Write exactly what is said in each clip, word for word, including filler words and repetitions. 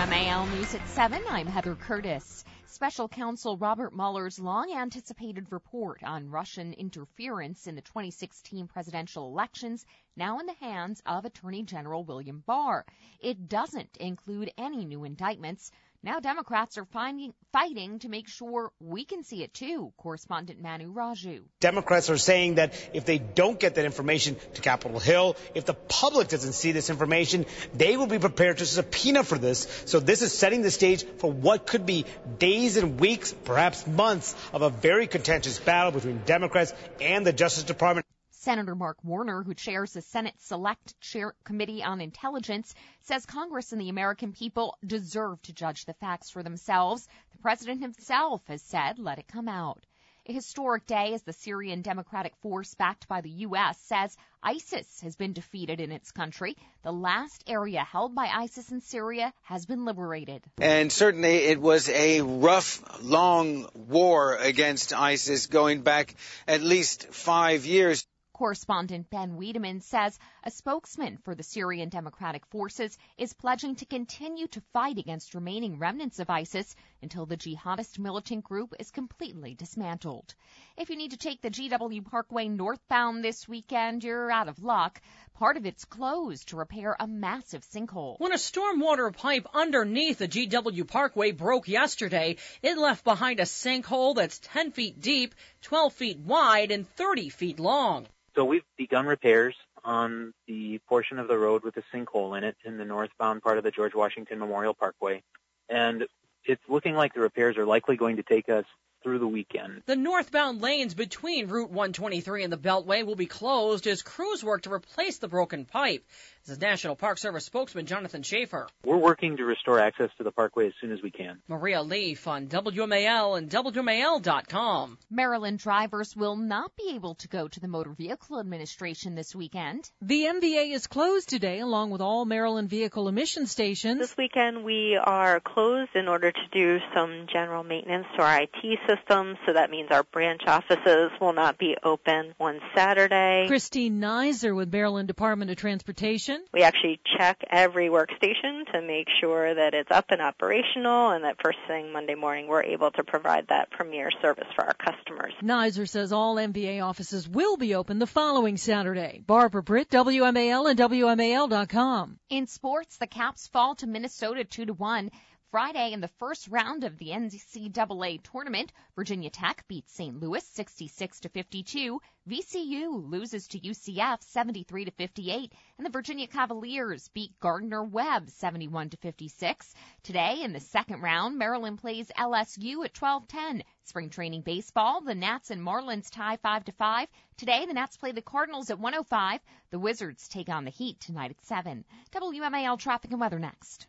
M A L News at seven, I'm Heather Curtis. Special Counsel Robert Mueller's long-anticipated report on Russian interference in the twenty sixteen presidential elections now in the hands of Attorney General William Barr. It doesn't include any new indictments. Now Democrats are finding, fighting to make sure we can see it too. Correspondent Manu Raju. Democrats are saying that if they don't get that information to Capitol Hill, if the public doesn't see this information, they will be prepared to subpoena for this. So this is setting the stage for what could be days and weeks, perhaps months, of a very contentious battle between Democrats and the Justice Department. Senator Mark Warner, who chairs the Senate Select Chair Committee on Intelligence, says Congress and the American people deserve to judge the facts for themselves. The president himself has said, let it come out. A historic day as the Syrian Democratic Force backed by the U S says ISIS has been defeated in its country. The last area held by ISIS in Syria has been liberated. And certainly it was a rough, long war against ISIS going back at least five years. Correspondent Ben Wiedemann says a spokesman for the Syrian Democratic Forces is pledging to continue to fight against remaining remnants of ISIS until the jihadist militant group is completely dismantled. If you need to take the G W Parkway northbound this weekend, you're out of luck. Part of it's closed to repair a massive sinkhole. When a stormwater pipe underneath the G W Parkway broke yesterday, it left behind a sinkhole that's ten feet deep, twelve feet wide, and thirty feet long. So we've begun repairs on the portion of the road with a sinkhole in it in the northbound part of the George Washington Memorial Parkway. And it's looking like the repairs are likely going to take us through the weekend. The northbound lanes between Route one twenty-three and the Beltway will be closed as crews work to replace the broken pipe. This is National Park Service spokesman Jonathan Schaefer. We're working to restore access to the parkway as soon as we can. Maria Leaf on W M A L and W M A L dot com. Maryland drivers will not be able to go to the Motor Vehicle Administration this weekend. The M V A is closed today, along with all Maryland vehicle emission stations. This weekend we are closed in order to do some general maintenance to our I T systems, so that means our branch offices will not be open on Saturday. Christine Nizer with Maryland Department of Transportation. We actually check every workstation to make sure that it's up and operational, and that first thing Monday morning we're able to provide that premier service for our customers. Nizer says all M V A offices will be open the following Saturday. Barbara Britt, W M A L and W M A L dot com. In sports, the Caps fall to Minnesota two to one. Friday, in the first round of the N C double A tournament, Virginia Tech beats Saint Louis sixty-six to fifty-two. V C U loses to U C F seventy-three to fifty-eight, and the Virginia Cavaliers beat Gardner-Webb seventy-one to fifty-six. Today, in the second round, Maryland plays L S U at twelve ten. Spring training baseball, the Nats and Marlins tie five to five. Today, the Nats play the Cardinals at one oh five. The Wizards take on the Heat tonight at seven. W M A L traffic and weather next.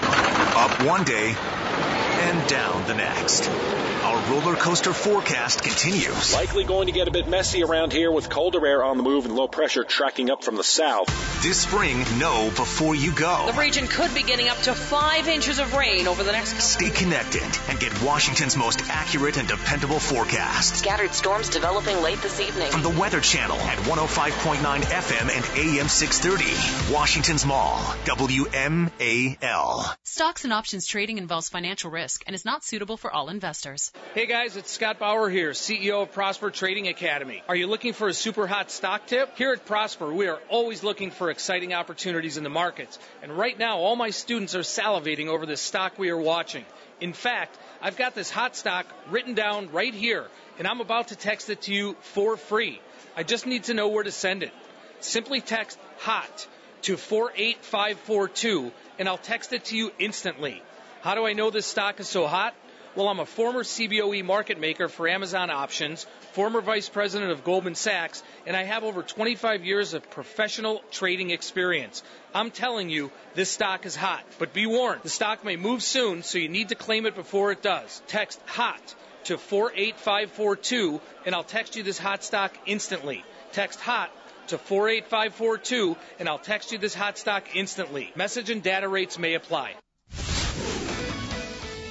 Up one day and down the next. Our roller coaster forecast continues. Likely going to get a bit messy around here with colder air on the move and low pressure tracking up from the south. This spring, know before you go. The region could be getting up to five inches of rain over the next... Stay connected and get Washington's most accurate and dependable forecast. Scattered storms developing late this evening. From the Weather Channel at one oh five point nine F M and A M six thirty. Washington's Mall, W M A L. Stocks and options trading involves financial risk and is not suitable for all investors. Hey guys, it's Scott Bauer here, C E O of Prosper Trading Academy. Are you looking for a super hot stock tip? Here at Prosper, we are always looking for exciting opportunities in the markets. And right now, all my students are salivating over this stock we are watching. In fact, I've got this hot stock written down right here, and I'm about to text it to you for free. I just need to know where to send it. Simply text HOT to four eight five four two, and I'll text it to you instantly. How do I know this stock is so hot? Well, I'm a former C B O E market maker for Amazon Options, former vice president of Goldman Sachs, and I have over twenty-five years of professional trading experience. I'm telling you, this stock is hot. But be warned, the stock may move soon, so you need to claim it before it does. Text HOT to four eight five four two, and I'll text you this hot stock instantly. Text HOT to four eight five four two, and I'll text you this hot stock instantly. Message and data rates may apply.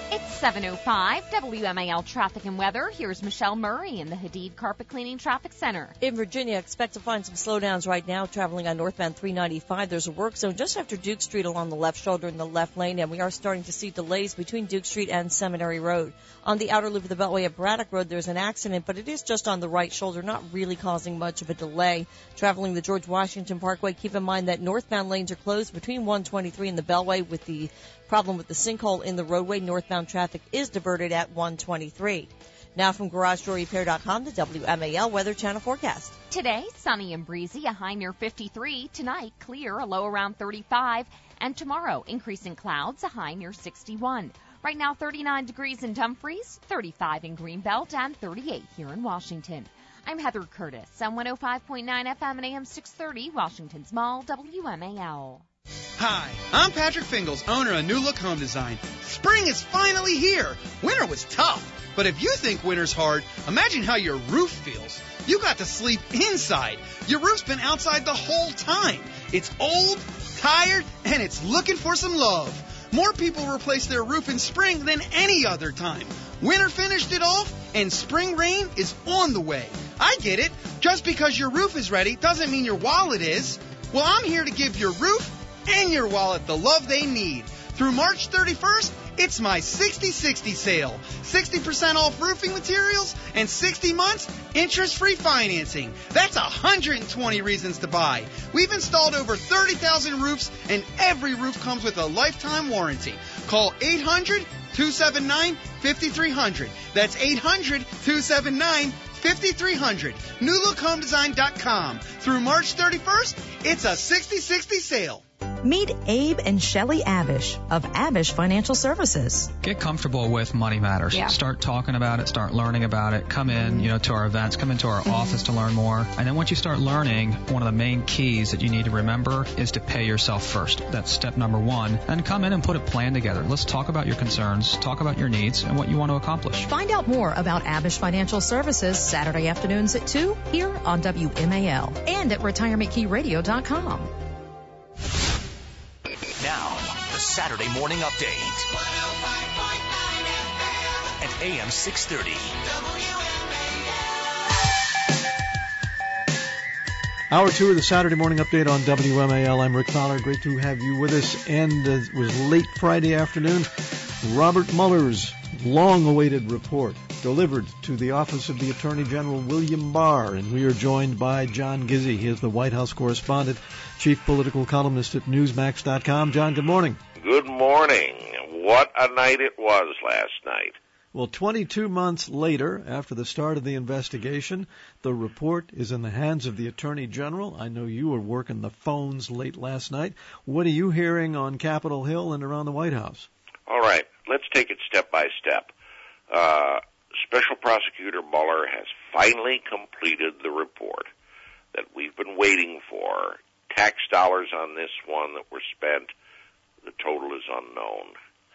It's seven oh five, W M A L Traffic and Weather. Here's Michelle Murray in the Hadid Carpet Cleaning Traffic Center. In Virginia, expect to find some slowdowns right now traveling on northbound three ninety-five. There's a work zone just after Duke Street along the left shoulder in the left lane, and we are starting to see delays between Duke Street and Seminary Road. On the outer loop of the Beltway at Braddock Road, there's an accident, but it is just on the right shoulder, not really causing much of a delay. Traveling the George Washington Parkway, keep in mind that northbound lanes are closed between one twenty-three and the Beltway with the problem with the sinkhole in the roadway. Northbound traffic is diverted at one twenty-three. Now from Garage Door Repair dot com, the W M A L Weather Channel forecast. Today, sunny and breezy, a high near fifty-three. Tonight, clear, a low around thirty-five. And tomorrow, increasing clouds, a high near sixty-one. Right now, thirty-nine degrees in Dumfries, thirty-five in Greenbelt, and thirty-eight here in Washington. I'm Heather Curtis on one oh five point nine F M and A M six thirty, Washington's Mall, W M A L. Hi, I'm Patrick Fingles, owner of New Look Home Design. Spring is finally here. Winter was tough, but if you think winter's hard, imagine how your roof feels. You got to sleep inside. Your roof's been outside the whole time. It's old, tired, and it's looking for some love. More people replace their roof in spring than any other time. Winter finished it off, and spring rain is on the way. I get it. Just because your roof is ready doesn't mean your wallet is. Well, I'm here to give your roof and your wallet the love they need. Through March thirty-first, it's my sixty sixty sale. sixty percent off roofing materials and sixty months interest-free financing. That's one hundred twenty reasons to buy. We've installed over thirty thousand roofs, and every roof comes with a lifetime warranty. Call eight hundred, two seven nine, five three zero zero. That's eight hundred, two seven nine, five three zero zero. new look home design dot com. Through March thirty-first, it's a sixty sixty sale. Meet Abe and Shelley Abish of Abish Financial Services. Get comfortable with Money Matters. Yeah. Start talking about it. Start learning about it. Come in, you know, to our events. Come into our office to learn more. And then once you start learning, one of the main keys that you need to remember is to pay yourself first. That's step number one. And come in and put a plan together. Let's talk about your concerns, talk about your needs, and what you want to accomplish. Find out more about Abish Financial Services Saturday afternoons at two here on W M A L and at retirement key radio dot com. Now, the Saturday Morning Update. At A M six thirty. Hour two of the Saturday Morning Update on W M A L. I'm Rick Fowler. Great to have you with us. And uh, it was late Friday afternoon. Robert Mueller's long-awaited report delivered to the Office of the Attorney General William Barr. And we are joined by John Gizzi. He is the White House correspondent, chief political columnist at Newsmax dot com. John, good morning. Good morning. What a night it was last night. Well, twenty-two months later, after the start of the investigation, the report is in the hands of the Attorney General. I know you were working the phones late last night. What are you hearing on Capitol Hill and around the White House? All right, let's take it step by step. Uh, Special Prosecutor Mueller has finally completed the report that we've been waiting for. Tax dollars on this one that were spent, the total is unknown.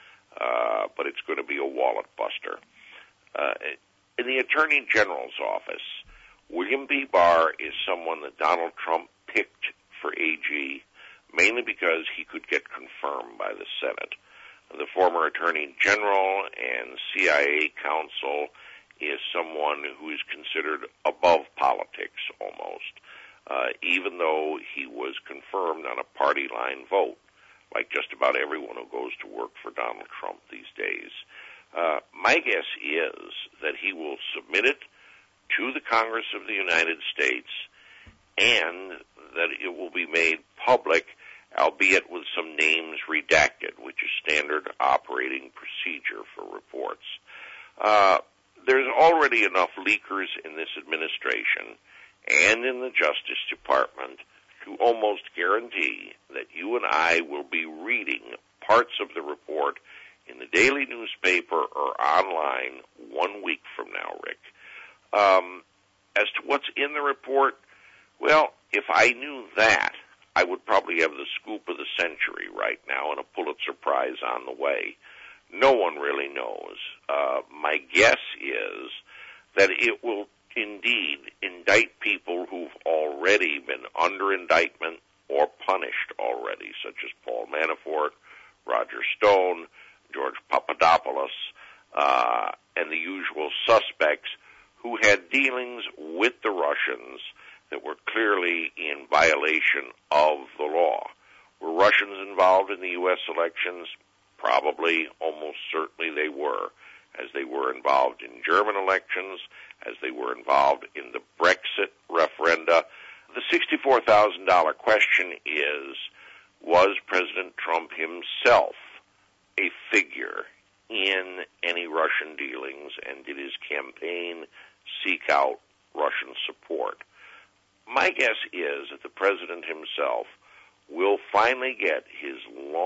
Uh, but it's going to be a wallet buster. Uh, in the Attorney General's office, William B. Barr is someone that Donald Trump picked for A G, mainly because he could get confirmed by the Senate. The former Attorney General and C I A counsel is someone who is considered above politics almost, uh, even though he was confirmed on a party line vote, like just about everyone who goes to work for Donald Trump these days. Uh, my guess is that he will submit it to the Congress of the United States and that it will be made public, albeit with some names redacted, which is standard operating procedure for reports. Uh, there's already enough leakers in this administration and in the Justice Department to almost guarantee that you and I will be reading parts of the report in the daily newspaper or online one week from now, Rick. Um, as to what's in the report, well, if I knew that, I would probably have the scoop of the century right now and a Pulitzer Prize on the way. No one really knows. Uh, my guess is that it will indeed indict people who've already been under indictment or punished already, such as Paul Manafort, Roger Stone, George Papadopoulos, uh, and the usual suspects who had dealings with the Russians that were clearly in violation of the law. Were Russians involved in the U S elections? Probably, almost certainly they were, as they were involved in German elections, as they were involved in the Brexit referenda. The sixty-four thousand dollars question is, was President Trump himself a figure in any Russian dealings, and did his campaign seek out Russian support? My guess is that the president himself will finally get his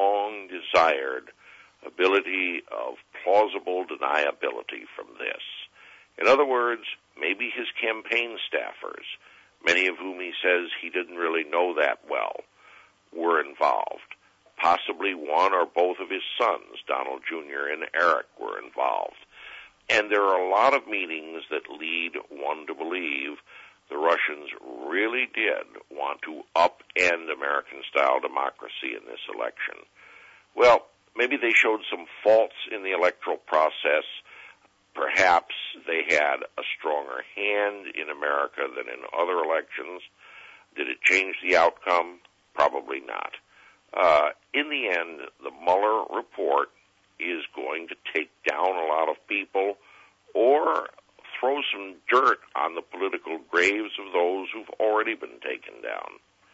long-desired ability of plausible deniability from this. In other words, maybe his campaign staffers, many of whom he says he didn't really know that well, were involved. Possibly one or both of his sons, Donald Junior and Eric, were involved. And there are a lot of meetings that lead one to believe the Russians really did want to upend American-style democracy in this election. Well, maybe they showed some faults in the electoral process. Perhaps they had a stronger hand in America than in other elections. Did it change the outcome? Probably not. Uh, in the end, the Mueller report is going to take down a lot of people or throw some dirt on the political graves of those who've already been taken down.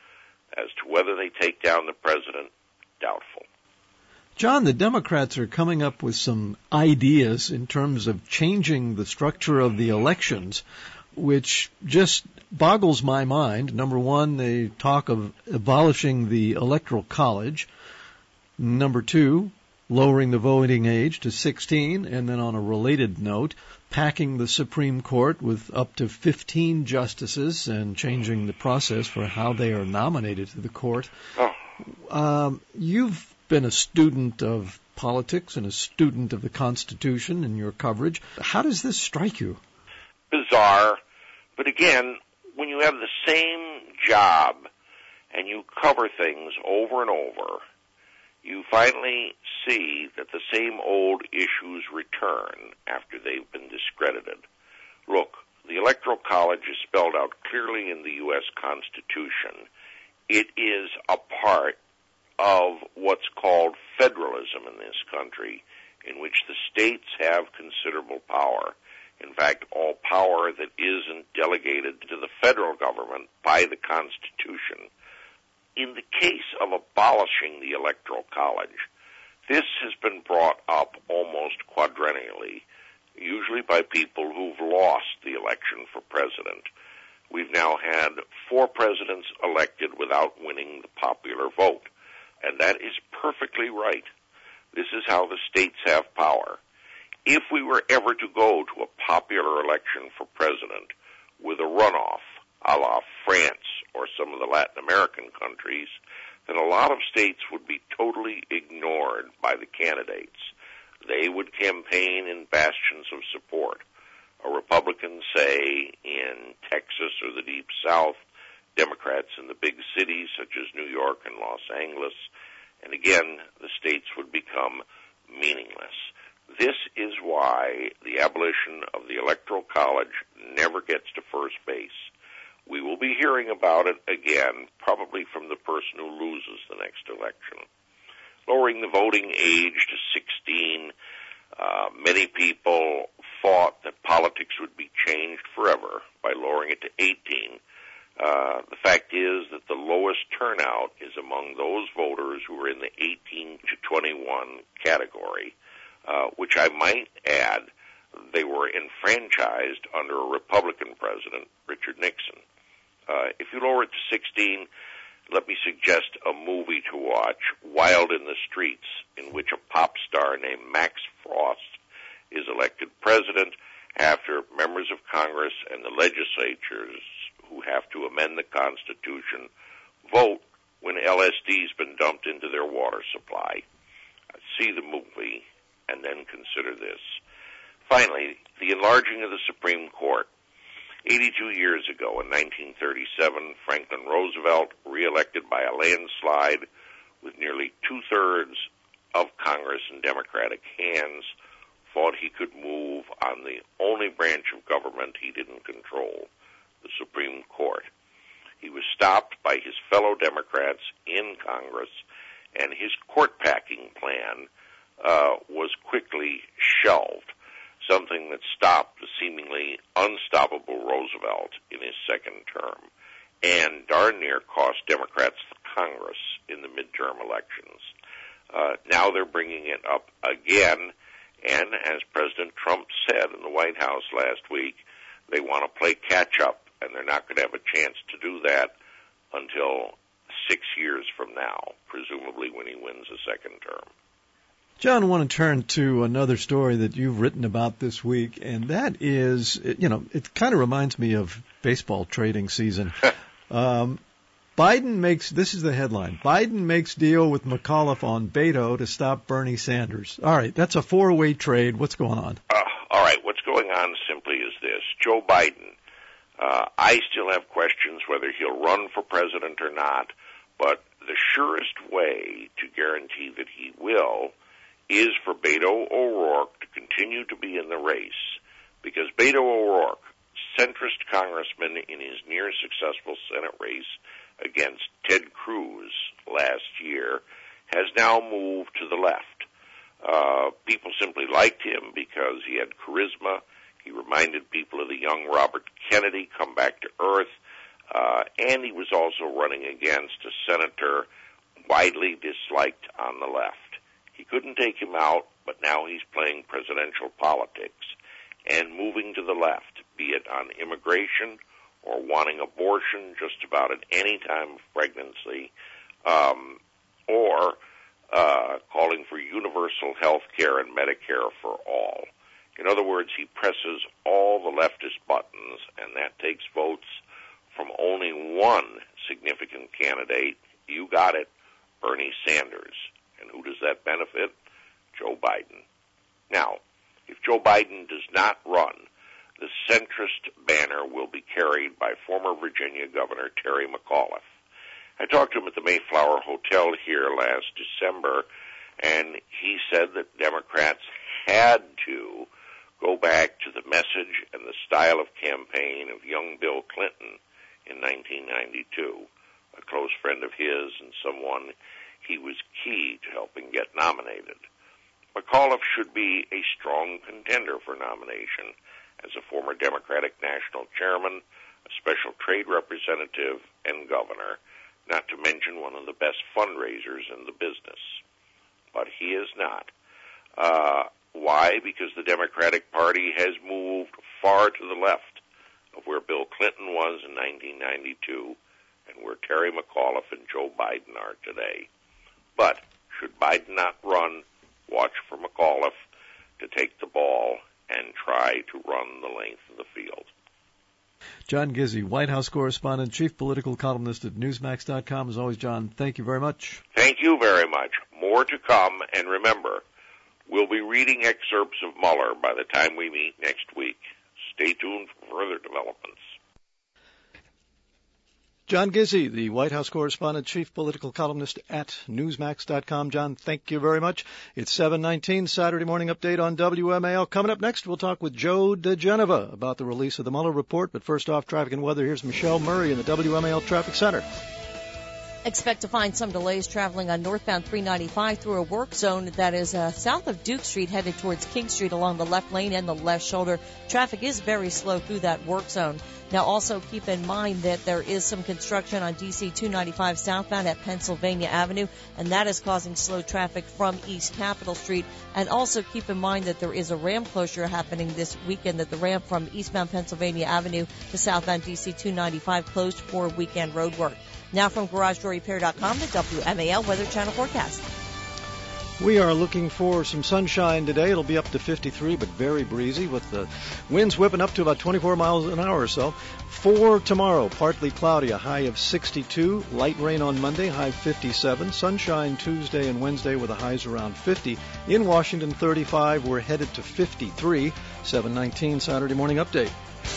As to whether they take down the president, doubtful. John, the Democrats are coming up with some ideas in terms of changing the structure of the elections, which just boggles my mind. Number one, they talk of abolishing the Electoral College. Number two, lowering the voting age to sixteen. And then on a related note, packing the Supreme Court with up to fifteen justices and changing the process for how they are nominated to the court. Oh. Um, you've been a student of politics and a student of the Constitution in your coverage. How does this strike you? Bizarre. But again, when you have the same job and you cover things over and over, you finally see that the same old issues return after they've been discredited. Look, the Electoral College is spelled out clearly in the U S Constitution. It is a part of what's called federalism in this country, in which the states have considerable power. In fact, all power that isn't delegated to the federal government by the Constitution. In the case of abolishing the Electoral College, this has been brought up almost quadrennially, usually by people who've lost the election for president. We've now had four presidents elected without winning the popular vote, and that is perfectly right. This is how the states have power. If we were ever to go to a popular election for president with a runoff, a la France or some of the Latin American countries, then a lot of states would be totally ignored by the candidates. They would campaign in bastions of support. A Republican, say, in Texas or the Deep South, Democrats in the big cities such as New York and Los Angeles, and again, the states would become meaningless. This is why the abolition of the Electoral College never gets to first base. We will be hearing about it again, probably from the person who loses the next election. Lowering the voting age to sixteen, uh, many people thought that politics would be changed forever by lowering it to eighteen. Uh, the fact is that the lowest turnout is among those voters who are in the eighteen to twenty-one category, uh, which I might add, they were enfranchised under a Republican president, Richard Nixon. Uh, if you lower it to sixteen, let me suggest a movie to watch, Wild in the Streets, in which a pop star named Max Frost is elected president after members of Congress and the legislatures who have to amend the Constitution vote when L S D's been dumped into their water supply. See the movie and then consider this. Finally, the enlarging of the Supreme Court. eighty-two years ago, in nineteen thirty-seven, Franklin Roosevelt, reelected by a landslide with nearly two-thirds of Congress in Democratic hands, thought he could move on the only branch of government he didn't control, the Supreme Court. He was stopped by his fellow Democrats in Congress, and his court-packing plan uh, was quickly shelved, something that stopped the seemingly unstoppable Roosevelt in his second term, and darn near cost Democrats the Congress in the midterm elections. Uh, now they're bringing it up again, and as President Trump said in the White House last week, they want to play catch-up, and they're not going to have a chance to do that until six years from now, presumably when he wins a second term. John, I want to turn to another story that you've written about this week, and that is, you know, it kind of reminds me of baseball trading season. um, Biden makes, this is the headline, Biden makes deal with McAuliffe on Beto to stop Bernie Sanders. All right, that's a four-way trade. What's going on? Uh, all right, what's going on simply is this. Joe Biden, uh, I still have questions whether he'll run for president or not, but the surest way to guarantee that he will is for Beto O'Rourke to continue to be in the race, because Beto O'Rourke, centrist congressman in his near-successful Senate race against Ted Cruz last year, has now moved to the left. Uh, people simply liked him because he had charisma. He reminded people of the young Robert Kennedy come back to earth, uh, and he was also running against a senator widely disliked on the left. He couldn't take him out, but now he's playing presidential politics and moving to the left, be it on immigration or wanting abortion just about at any time of pregnancy, um, or uh, calling for universal health care and Medicare for all. In other words, he presses all the leftist buttons, and that takes votes from only one significant candidate. You got it, Bernie Sanders. And who does that benefit? Joe Biden. Now, if Joe Biden does not run, the centrist banner will be carried by former Virginia Governor Terry McAuliffe. I talked to him at the Mayflower Hotel here last December, and he said that Democrats had to go back to the message and the style of campaign of young Bill Clinton in nineteen ninety-two, a close friend of his and someone he was key to helping get nominated. McAuliffe should be a strong contender for nomination as a former Democratic national chairman, a special trade representative, and governor, not to mention one of the best fundraisers in the business. But he is not. Uh, why? Because the Democratic Party has moved far to the left of where Bill Clinton was in nineteen ninety-two and where Terry McAuliffe and Joe Biden are today. But should Biden not run, watch for McAuliffe to take the ball and try to run the length of the field. John Gizzi, White House correspondent, chief political columnist at Newsmax dot com. As always, John, thank you very much. Thank you very much. More to come, and remember, we'll be reading excerpts of Mueller by the time we meet next week. Stay tuned for further developments. John Gizzi, the White House correspondent, chief political columnist at Newsmax dot com. John, thank you very much. It's seven nineteen, Saturday morning update on W M A L. Coming up next, we'll talk with Joe DeGeneva about the release of the Mueller report. But first off, traffic and weather. Here's Michelle Murray in the W M A L Traffic Center. Expect to find some delays traveling on northbound three ninety-five through a work zone that is uh, south of Duke Street, headed towards King Street along the left lane and the left shoulder. Traffic is very slow through that work zone. Now, also keep in mind that there is some construction on D C two ninety-five southbound at Pennsylvania Avenue, and that is causing slow traffic from East Capitol Street. And also keep in mind that there is a ramp closure happening this weekend, that the ramp from eastbound Pennsylvania Avenue to southbound D C two ninety-five closed for weekend road work. Now from Garage Door Repair dot com, the W M A L Weather Channel forecast. We are looking for some sunshine today. It'll be up to fifty-three, but very breezy, with the winds whipping up to about twenty-four miles an hour or so. For tomorrow, partly cloudy, a high of sixty-two. Light rain on Monday, high fifty-seven. Sunshine Tuesday and Wednesday with the highs around fifty. In Washington, thirty-five. We're headed to fifty-three. seven nineteen Saturday morning update.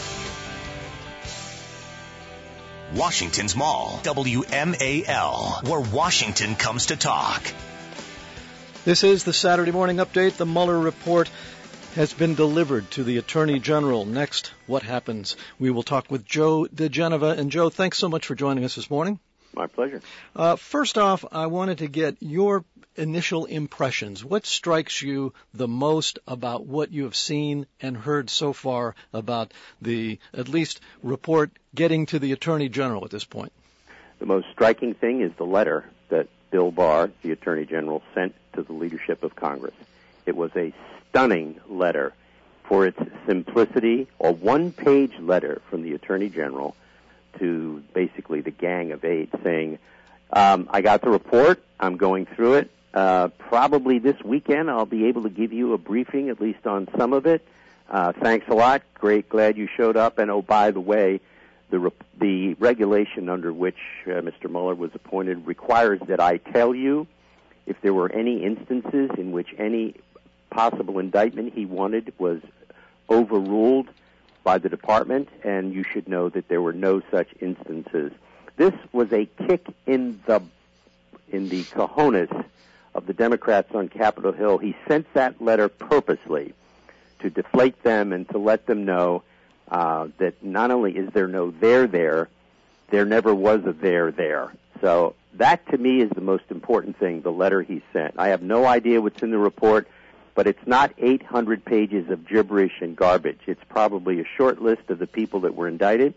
Washington's Mall, W M A L, where Washington comes to talk. This is the Saturday Morning Update. The Mueller report has been delivered to the Attorney General. Next, what happens? We will talk with Joe DeGeneva. And Joe, thanks so much for joining us this morning. My pleasure. Uh, first off, I wanted to get your initial impressions. What strikes you the most about what you have seen and heard so far about the, at least, report getting to the Attorney General at this point? The most striking thing is the letter that Bill Barr, the Attorney General, sent to the leadership of Congress. It was a stunning letter for its simplicity, a one-page letter from the Attorney General to basically the Gang of Eight saying, um, I got the report, I'm going through it. Uh, probably this weekend I'll be able to give you a briefing, at least on some of it. Uh, thanks a lot. Great, glad you showed up. And, oh, by the way, the re- the regulation under which uh, Mister Mueller was appointed requires that I tell you if there were any instances in which any possible indictment he wanted was overruled by the department, and you should know that there were no such instances. This was a kick in the in the cojones of the Democrats on Capitol Hill. He sent that letter purposely to deflate them and to let them know uh, that not only is there no there there, there never was a there there. So that, to me, is the most important thing, the letter he sent. I have no idea what's in the report, but it's not eight hundred pages of gibberish and garbage. It's probably a short list of the people that were indicted,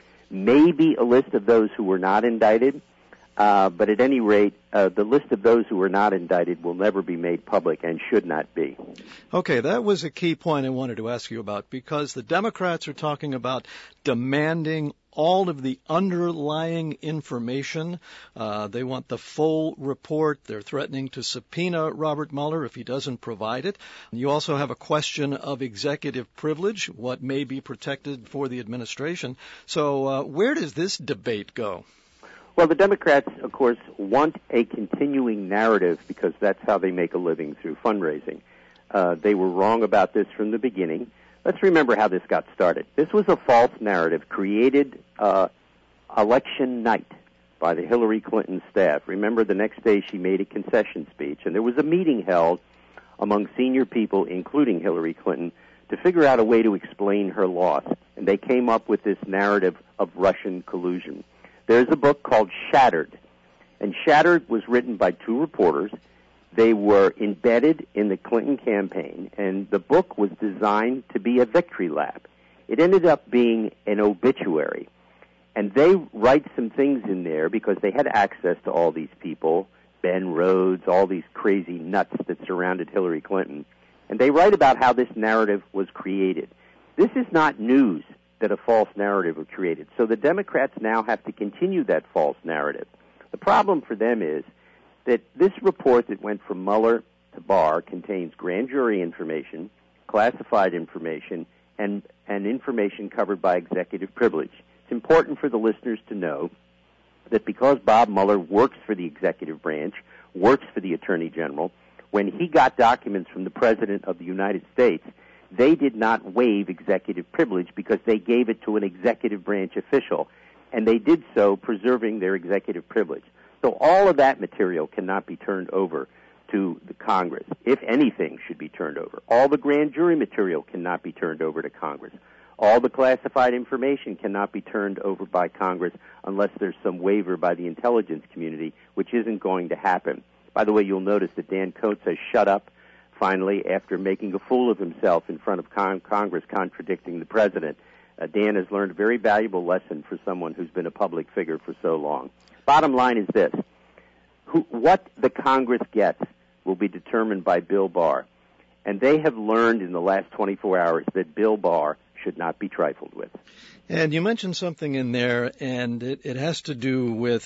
maybe a list of those who were not indicted, uh, but at any rate, uh, the list of those who were not indicted will never be made public and should not be. Okay, that was a key point I wanted to ask you about, because the Democrats are talking about demanding all of the underlying information. Uh, they want the full report. They're threatening to subpoena Robert Mueller if he doesn't provide it. You also have a question of executive privilege, what may be protected for the administration. So uh, where does this debate go? Well, the Democrats, of course, want a continuing narrative because that's how they make a living through fundraising. Uh, they were wrong about this from the beginning. Let's remember how this got started. This was a false narrative created uh, election night by the Hillary Clinton staff. Remember, the next day she made a concession speech, and there was a meeting held among senior people, including Hillary Clinton, to figure out a way to explain her loss. And they came up with this narrative of Russian collusion. There's a book called Shattered, and Shattered was written by two reporters. They were embedded in the Clinton campaign, and the book was designed to be a victory lap. It ended up being an obituary, and they write some things in there because they had access to all these people, Ben Rhodes, all these crazy nuts that surrounded Hillary Clinton, and they write about how this narrative was created. This is not news that a false narrative was created, so the Democrats now have to continue that false narrative. The problem for them is that this report that went from Mueller to Barr contains grand jury information, classified information, and, and information covered by executive privilege. It's important for the listeners to know that because Bob Mueller works for the executive branch, works for the Attorney General, when he got documents from the President of the United States, they did not waive executive privilege because they gave it to an executive branch official, and they did so preserving their executive privilege. So all of that material cannot be turned over to the Congress. If anything should be turned over. All the grand jury material cannot be turned over to Congress. All the classified information cannot be turned over by Congress unless there's some waiver by the intelligence community, which isn't going to happen. By the way, you'll notice that Dan Coates has shut up finally after making a fool of himself in front of con- Congress contradicting the president. Uh, Dan has learned a very valuable lesson for someone who's been a public figure for so long. Bottom line is this. Who, what the Congress gets will be determined by Bill Barr. And they have learned in the last twenty-four hours that Bill Barr should not be trifled with. And you mentioned something in there, and it, it has to do with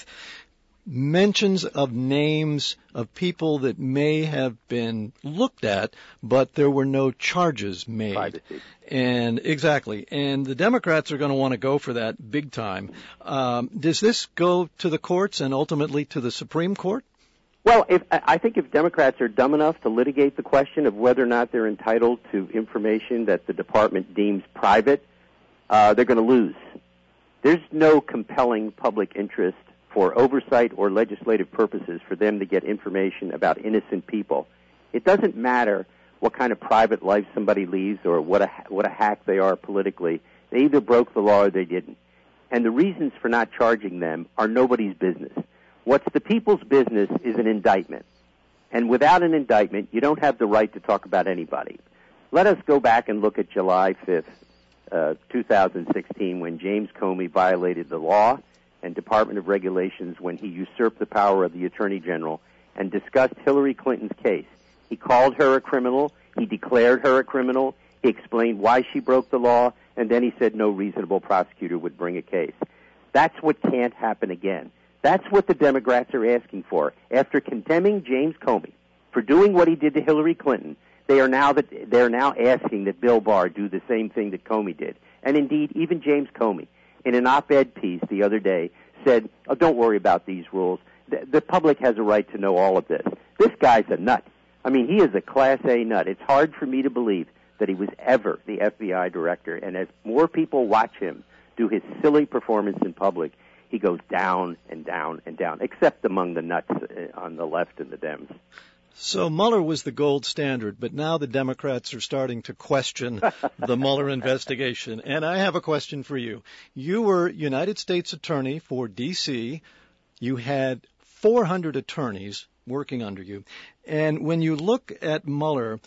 mentions of names of people that may have been looked at, but there were no charges made. Privacy. And exactly. And the Democrats are going to want to go for that big time. Um, does this go to the courts and ultimately to the Supreme Court? Well, if, I think if Democrats are dumb enough to litigate the question of whether or not they're entitled to information that the department deems private, uh, they're going to lose. There's no compelling public interest for oversight or legislative purposes for them to get information about innocent people It doesn't matter what kind of private life somebody leads or what a, what a hack they are politically. They either broke the law or they didn't. And the reasons for not charging them are nobody's business. What's the people's business is an indictment. And without an indictment, you don't have the right to talk about anybody. Let us go back and look at July fifth, uh, two thousand sixteen, when James Comey violated the law and Department of Regulations when he usurped the power of the Attorney General and discussed Hillary Clinton's case. He called her a criminal. He declared her a criminal. He explained why she broke the law, and then he said no reasonable prosecutor would bring a case. That's what can't happen again. That's what the Democrats are asking for. After condemning James Comey for doing what he did to Hillary Clinton, they are now that they're now asking that Bill Barr do the same thing that Comey did. And indeed, even James Comey, in an op-ed piece the other day, said, "Oh, don't worry about these rules. The, the public has a right to know all of this." This guy's a nut. I mean, he is a Class A nut. It's hard for me to believe that he was ever the F B I director. And as more people watch him do his silly performance in public, he goes down and down and down, except among the nuts on the left and the Dems. So Mueller was the gold standard, but now the Democrats are starting to question the Mueller investigation. And I have a question for you. You were United States Attorney for D C. You had four hundred attorneys working under you. And when you look at Mueller,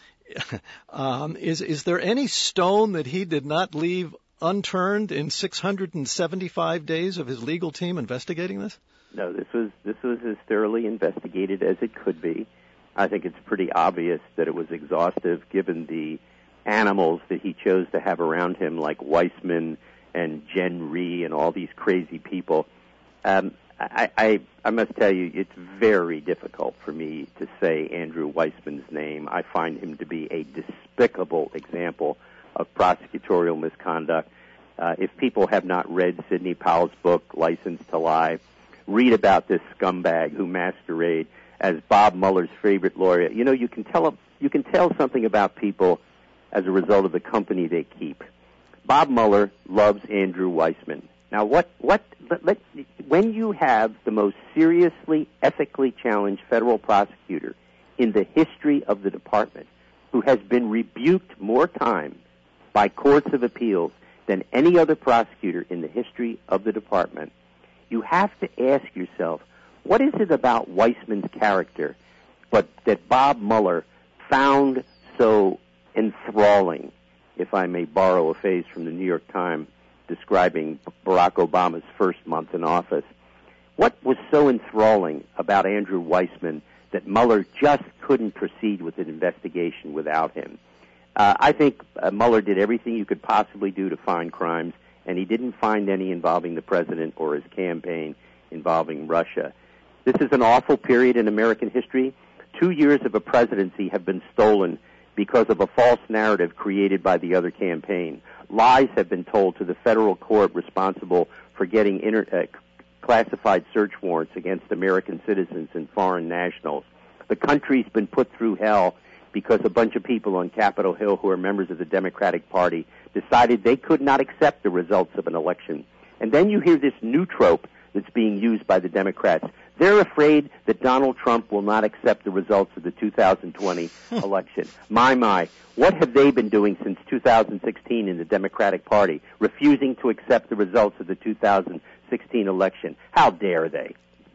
um, is is there any stone that he did not leave unturned in six hundred seventy-five days of his legal team investigating this? No, this was this was as thoroughly investigated as it could be. I think it's pretty obvious that it was exhaustive given the animals that he chose to have around him, like Weissman and Jen Rhee and all these crazy people. Um, I, I, I must tell you, it's very difficult for me to say Andrew Weissman's name. I find him to be a despicable example of prosecutorial misconduct. Uh, if people have not read Sidney Powell's book, License to Lie, read about this scumbag who masquerade as Bob Mueller's favorite lawyer. You know, you can tell you can tell something about people as a result of the company they keep. Bob Mueller loves Andrew Weissman. Now, what what let, let, when you have the most seriously ethically challenged federal prosecutor in the history of the department, who has been rebuked more times by courts of appeals than any other prosecutor in the history of the department, you have to ask yourself, what is it about Weissman's character but that Bob Mueller found so enthralling, if I may borrow a phrase from the New York Times describing Barack Obama's first month in office? What was so enthralling about Andrew Weissman that Mueller just couldn't proceed with an investigation without him? Uh, I think uh, Mueller did everything you could possibly do to find crimes, and he didn't find any involving the president or his campaign involving Russia. This is an awful period in American history. Two years of a presidency have been stolen because of a false narrative created by the other campaign. Lies have been told to the federal court responsible for getting inter- uh, classified search warrants against American citizens and foreign nationals. The country's been put through hell because a bunch of people on Capitol Hill who are members of the Democratic Party decided they could not accept the results of an election. And then you hear this new trope that's being used by the Democrats. They're afraid that Donald Trump will not accept the results of the two thousand twenty election. My, my, what have they been doing since two thousand sixteen in the Democratic Party, refusing to accept the results of the two thousand sixteen election? How dare they?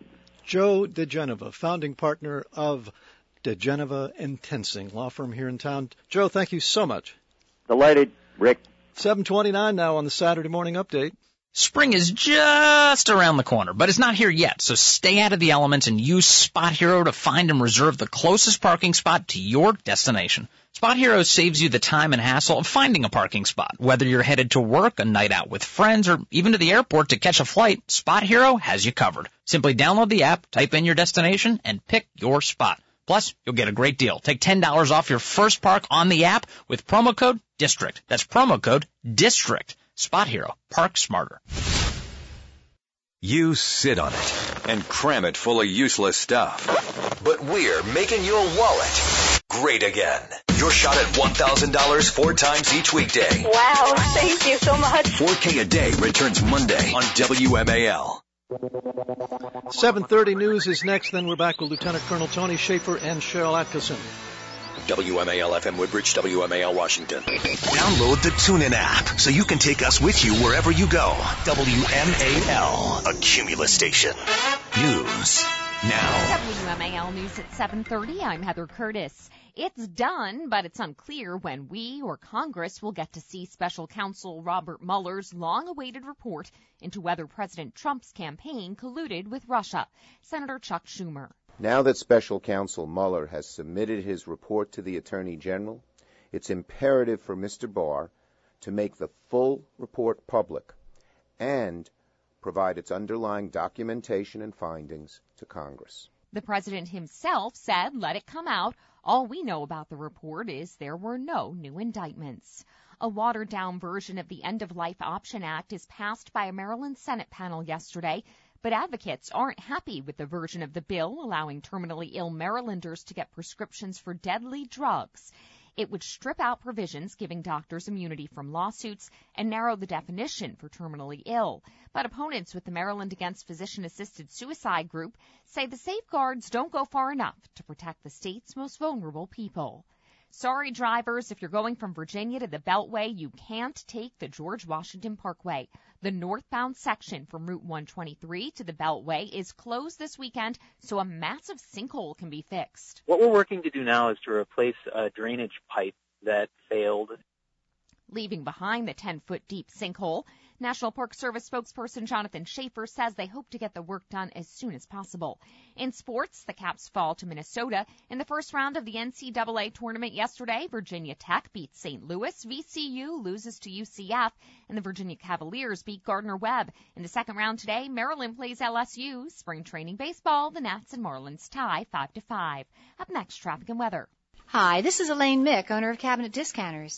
Joe DeGenova, founding partner of DeGenova and Tensing, law firm here in town. Joe, thank you so much. Delighted, Rick. seven twenty-nine now on the Saturday Morning Update. Spring is just around the corner, but it's not here yet, so stay out of the elements and use Spot Hero to find and reserve the closest parking spot to your destination. Spot Hero saves you the time and hassle of finding a parking spot. Whether you're headed to work, a night out with friends, or even to the airport to catch a flight, Spot Hero has you covered. Simply download the app, type in your destination, and pick your spot. Plus, you'll get a great deal. Take ten dollars off your first park on the app with promo code DISTRICT. That's promo code DISTRICT. Spot Hero. Park smarter. You sit on it and cram it full of useless stuff. But we're making your wallet great again. Your shot at one thousand dollars four times each weekday. Wow, thank you so much. four K a day returns Monday on W M A L. seven thirty news is next, then we're back with Lieutenant Colonel Tony Schaefer and Cheryl Atkinson. W M A L F M Woodbridge, W M A L Washington. Download the TuneIn app so you can take us with you wherever you go. W M A L, a Cumulus station. News now. W M A L News at seven thirty. I'm Heather Curtis. It's done, but it's unclear when we or Congress will get to see Special Counsel Robert Mueller's long-awaited report into whether President Trump's campaign colluded with Russia. Senator Chuck Schumer. Now that Special Counsel Mueller has submitted his report to the Attorney General, it's imperative for Mister Barr to make the full report public and provide its underlying documentation and findings to Congress. The president himself said, let it come out. All we know about the report is there were no new indictments. A watered-down version of the End-of-Life Option Act is passed by a Maryland Senate panel yesterday, but advocates aren't happy with the version of the bill allowing terminally ill Marylanders to get prescriptions for deadly drugs. It would strip out provisions giving doctors immunity from lawsuits and narrow the definition for terminally ill. But opponents with the Maryland Against Physician-Assisted Suicide group say the safeguards don't go far enough to protect the state's most vulnerable people. Sorry, drivers, if you're going from Virginia to the Beltway, you can't take the George Washington Parkway. The northbound section from Route one twenty-three to the Beltway is closed this weekend, so a massive sinkhole can be fixed. What we're working to do now is to replace a drainage pipe that failed. Leaving behind the ten-foot deep sinkhole, National Park Service spokesperson Jonathan Schaefer says they hope to get the work done as soon as possible. In sports, the Caps fall to Minnesota. In the first round of the N C double A tournament yesterday, Virginia Tech beats Saint Louis, V C U loses to U C F, and the Virginia Cavaliers beat Gardner-Webb. In the second round today, Maryland plays L S U. Spring training baseball, the Nats and Marlins tie five to five. Up next, traffic and weather. Hi, this is Elaine Mick, owner of Cabinet Discounters.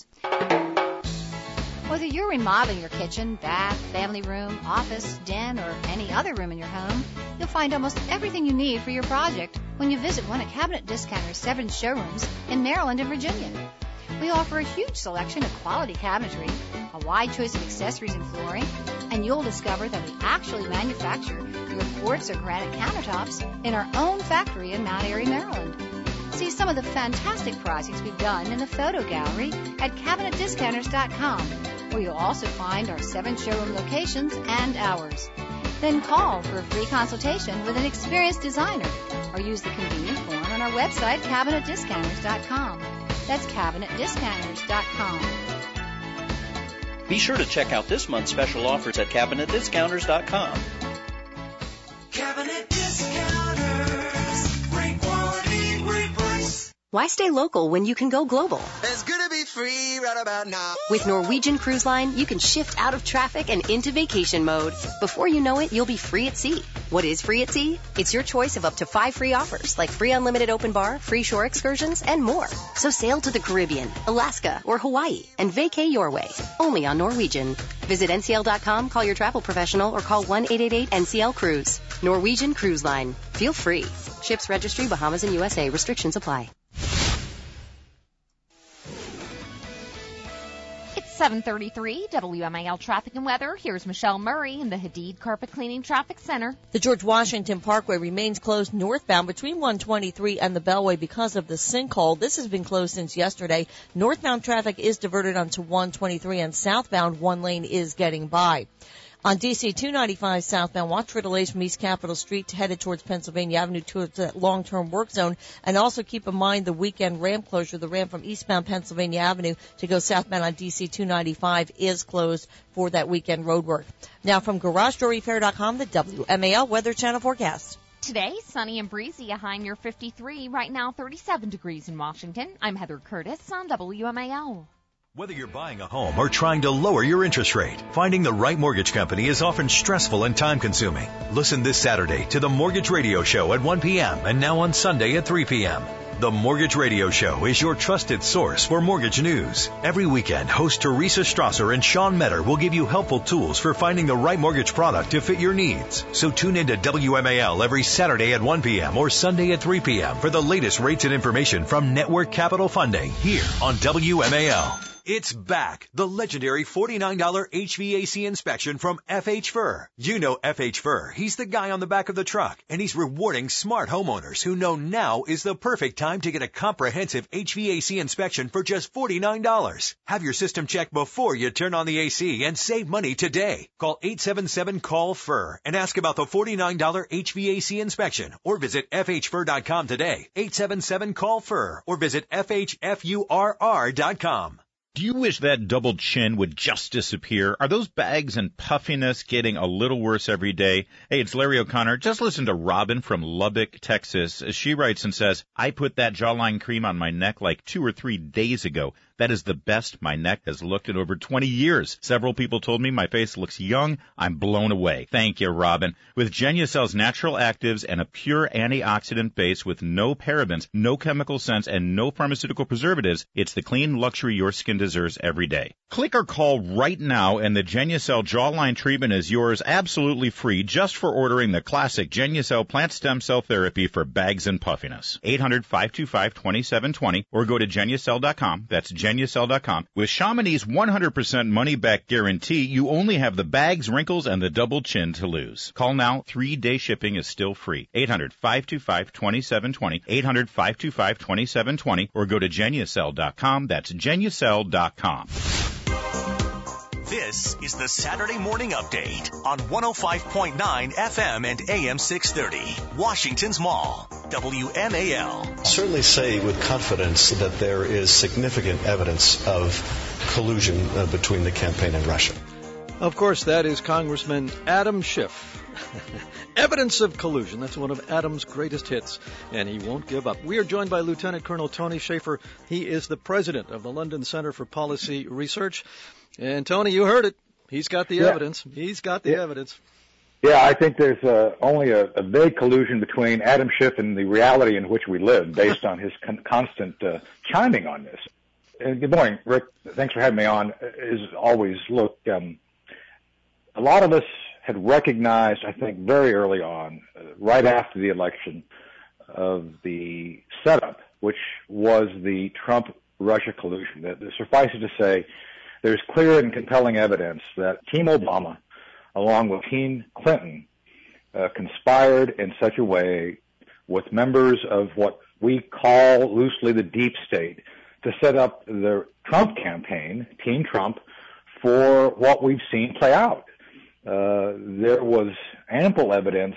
Whether you're remodeling your kitchen, bath, family room, office, den, or any other room in your home, you'll find almost everything you need for your project when you visit one of Cabinet Discounter's seven showrooms in Maryland and Virginia. We offer a huge selection of quality cabinetry, a wide choice of accessories and flooring, and you'll discover that we actually manufacture your quartz or granite countertops in our own factory in Mount Airy, Maryland. See some of the fantastic projects we've done in the photo gallery at cabinet discounters dot com, where you'll also find our seven showroom locations and hours. Then call for a free consultation with an experienced designer, or use the convenient form on our website, cabinet discounters dot com. That's cabinet discounters dot com. Be sure to check out this month's special offers at cabinet discounters dot com. Cabinet Discounters. Great quality, great price. Why stay local when you can go global? It's gonna be free right about now. With Norwegian Cruise Line, you can shift out of traffic and into vacation mode. Before you know it, you'll be free at sea. What is free at sea? It's your choice of up to five free offers, like free unlimited open bar, free shore excursions, and more. So sail to the Caribbean, Alaska, or Hawaii, and vacay your way. Only on Norwegian. Visit N C L dot com, call your travel professional, or call one eight eight eight N C L Cruise. Norwegian Cruise Line. Feel free. Ships Registry, Bahamas and U S A. Restrictions apply. seven thirty-three W M A L Traffic and Weather. Here's Michelle Murray in the Hadid Carpet Cleaning Traffic Center. The George Washington Parkway remains closed northbound between one twenty-three and the Beltway because of the sinkhole. This has been closed since yesterday. Northbound traffic is diverted onto one twenty-three, and southbound one lane is getting by. On D C two ninety-five southbound, watch for delays from East Capitol Street headed towards Pennsylvania Avenue towards that long-term work zone. And also keep in mind the weekend ramp closure. The ramp from eastbound Pennsylvania Avenue to go southbound on D C two ninety-five is closed for that weekend road work. Now from Garage Door Repair dot com, the W M A L Weather Channel forecast. Today, sunny and breezy, a high near fifty-three. Right now, thirty-seven degrees in Washington. I'm Heather Curtis on W M A L. Whether you're buying a home or trying to lower your interest rate, finding the right mortgage company is often stressful and time-consuming. Listen this Saturday to the Mortgage Radio Show at one p.m. and now on Sunday at three p.m. The Mortgage Radio Show is your trusted source for mortgage news. Every weekend, host Teresa Strasser and Sean Metter will give you helpful tools for finding the right mortgage product to fit your needs. So tune in to W M A L every Saturday at one p.m. or Sunday at three p.m. for the latest rates and information from Network Capital Funding here on W M A L. It's back. The legendary forty-nine dollars H V A C inspection from F H Fur. You know F H Fur. He's the guy on the back of the truck, and he's rewarding smart homeowners who know now is the perfect time to get a comprehensive H V A C inspection for just forty-nine dollars. Have your system checked before you turn on the A C and save money today. Call eight seven seven, call F U R and ask about the forty-nine dollars H V A C inspection or visit F H fur dot com today. eight seven seven, call F U R or visit F H furr dot com. Do you wish that double chin would just disappear? Are those bags and puffiness getting a little worse every day? Hey, it's Larry O'Connor. Just listen to Robin from Lubbock, Texas. She writes and says, I put that jawline cream on my neck like two or three days ago. That is the best my neck has looked in over twenty years. Several people told me my face looks young. I'm blown away. Thank you, Robin. With Genucel's natural actives and a pure antioxidant base with no parabens, no chemical scents, and no pharmaceutical preservatives, it's the clean luxury your skin deserves every day. Click or call right now, and the Genucel jawline treatment is yours absolutely free just for ordering the classic Genucel plant stem cell therapy for bags and puffiness. eight hundred, five two five, two seven two zero or go to Genucel dot com. That's Genucel dot com. With Chamonix's one hundred percent money-back guarantee, you only have the bags, wrinkles, and the double chin to lose. Call now. Three-day shipping is still free. eight hundred, five two five, two seven two zero, eight hundred, five two five, two seven two zero, or go to Genucel dot com. That's Genucel dot com. This is the Saturday Morning Update on one oh five point nine F M and A M six thirty, Washington's Mall, W M A L. Certainly say with confidence that there is significant evidence of collusion uh, between the campaign and Russia. Of course, that is Congressman Adam Schiff. Evidence of collusion. That's one of Adam's greatest hits, and he won't give up. We are joined by Lieutenant Colonel Tony Shaffer. He is the president of the London Center for Policy Research. And, Tony, you heard it. He's got the yeah. evidence. He's got the yeah. evidence. Yeah, I think there's uh, only a, a vague collusion between Adam Schiff and the reality in which we live based on his con- constant uh, chiming on this. And good morning, Rick. Thanks for having me on. As always, look, um, a lot of us had recognized, I think, very early on, uh, right after the election, of the setup, which was the Trump-Russia collusion. That, that suffices to say, there's clear and compelling evidence that Team Obama, along with Team Clinton, uh, conspired in such a way with members of what we call loosely the deep state to set up the Trump campaign, Team Trump, for what we've seen play out. Uh, there was ample evidence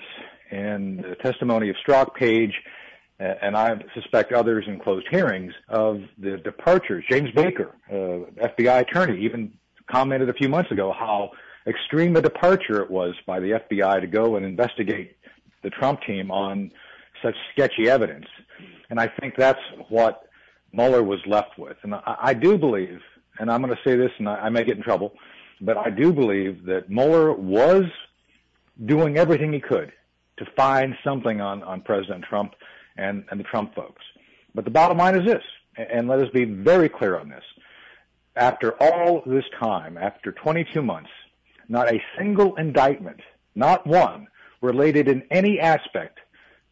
in the testimony of Strzok Page, uh, and I suspect others in closed hearings, of the departures. James Baker, uh, F B I attorney, even commented a few months ago how extreme a departure it was by the F B I to go and investigate the Trump team on such sketchy evidence. And I think that's what Mueller was left with. And I, I do believe, and I'm going to say this, and I, I may get in trouble, but I do believe that Mueller was doing everything he could to find something on, on President Trump and, and the Trump folks. But the bottom line is this, and let us be very clear on this. After all this time, after twenty-two months, not a single indictment, not one, related in any aspect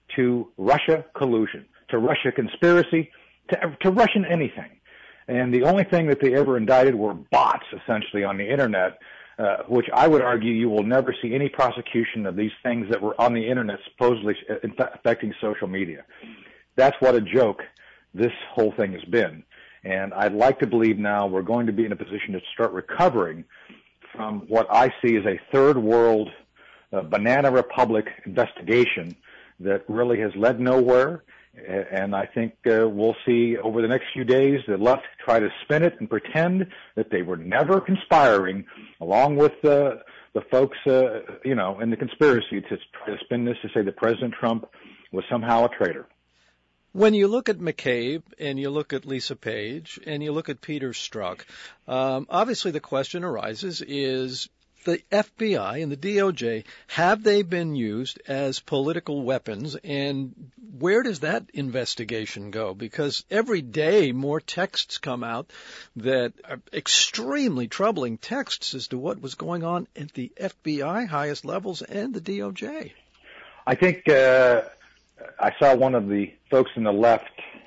to Russia collusion, to Russia conspiracy, to, to Russian anything. And the only thing that they ever indicted were bots, essentially, on the Internet, uh, which I would argue you will never see any prosecution of these things that were on the Internet supposedly affecting social media. That's what a joke this whole thing has been. And I'd like to believe now we're going to be in a position to start recovering from what I see as a third world uh, banana republic investigation that really has led nowhere. And I think uh, we'll see over the next few days the left try to spin it and pretend that they were never conspiring, along with uh, the folks, uh, you know, in the conspiracy to try to spin this to say that President Trump was somehow a traitor. When you look at McCabe and you look at Lisa Page and you look at Peter Strzok, um, obviously the question arises is, the F B I and the D O J, have they been used as political weapons, and where does that investigation go? Because every day more texts come out that are extremely troubling texts as to what was going on at the F B I highest levels and the D O J. I think uh, I saw one of the folks in the left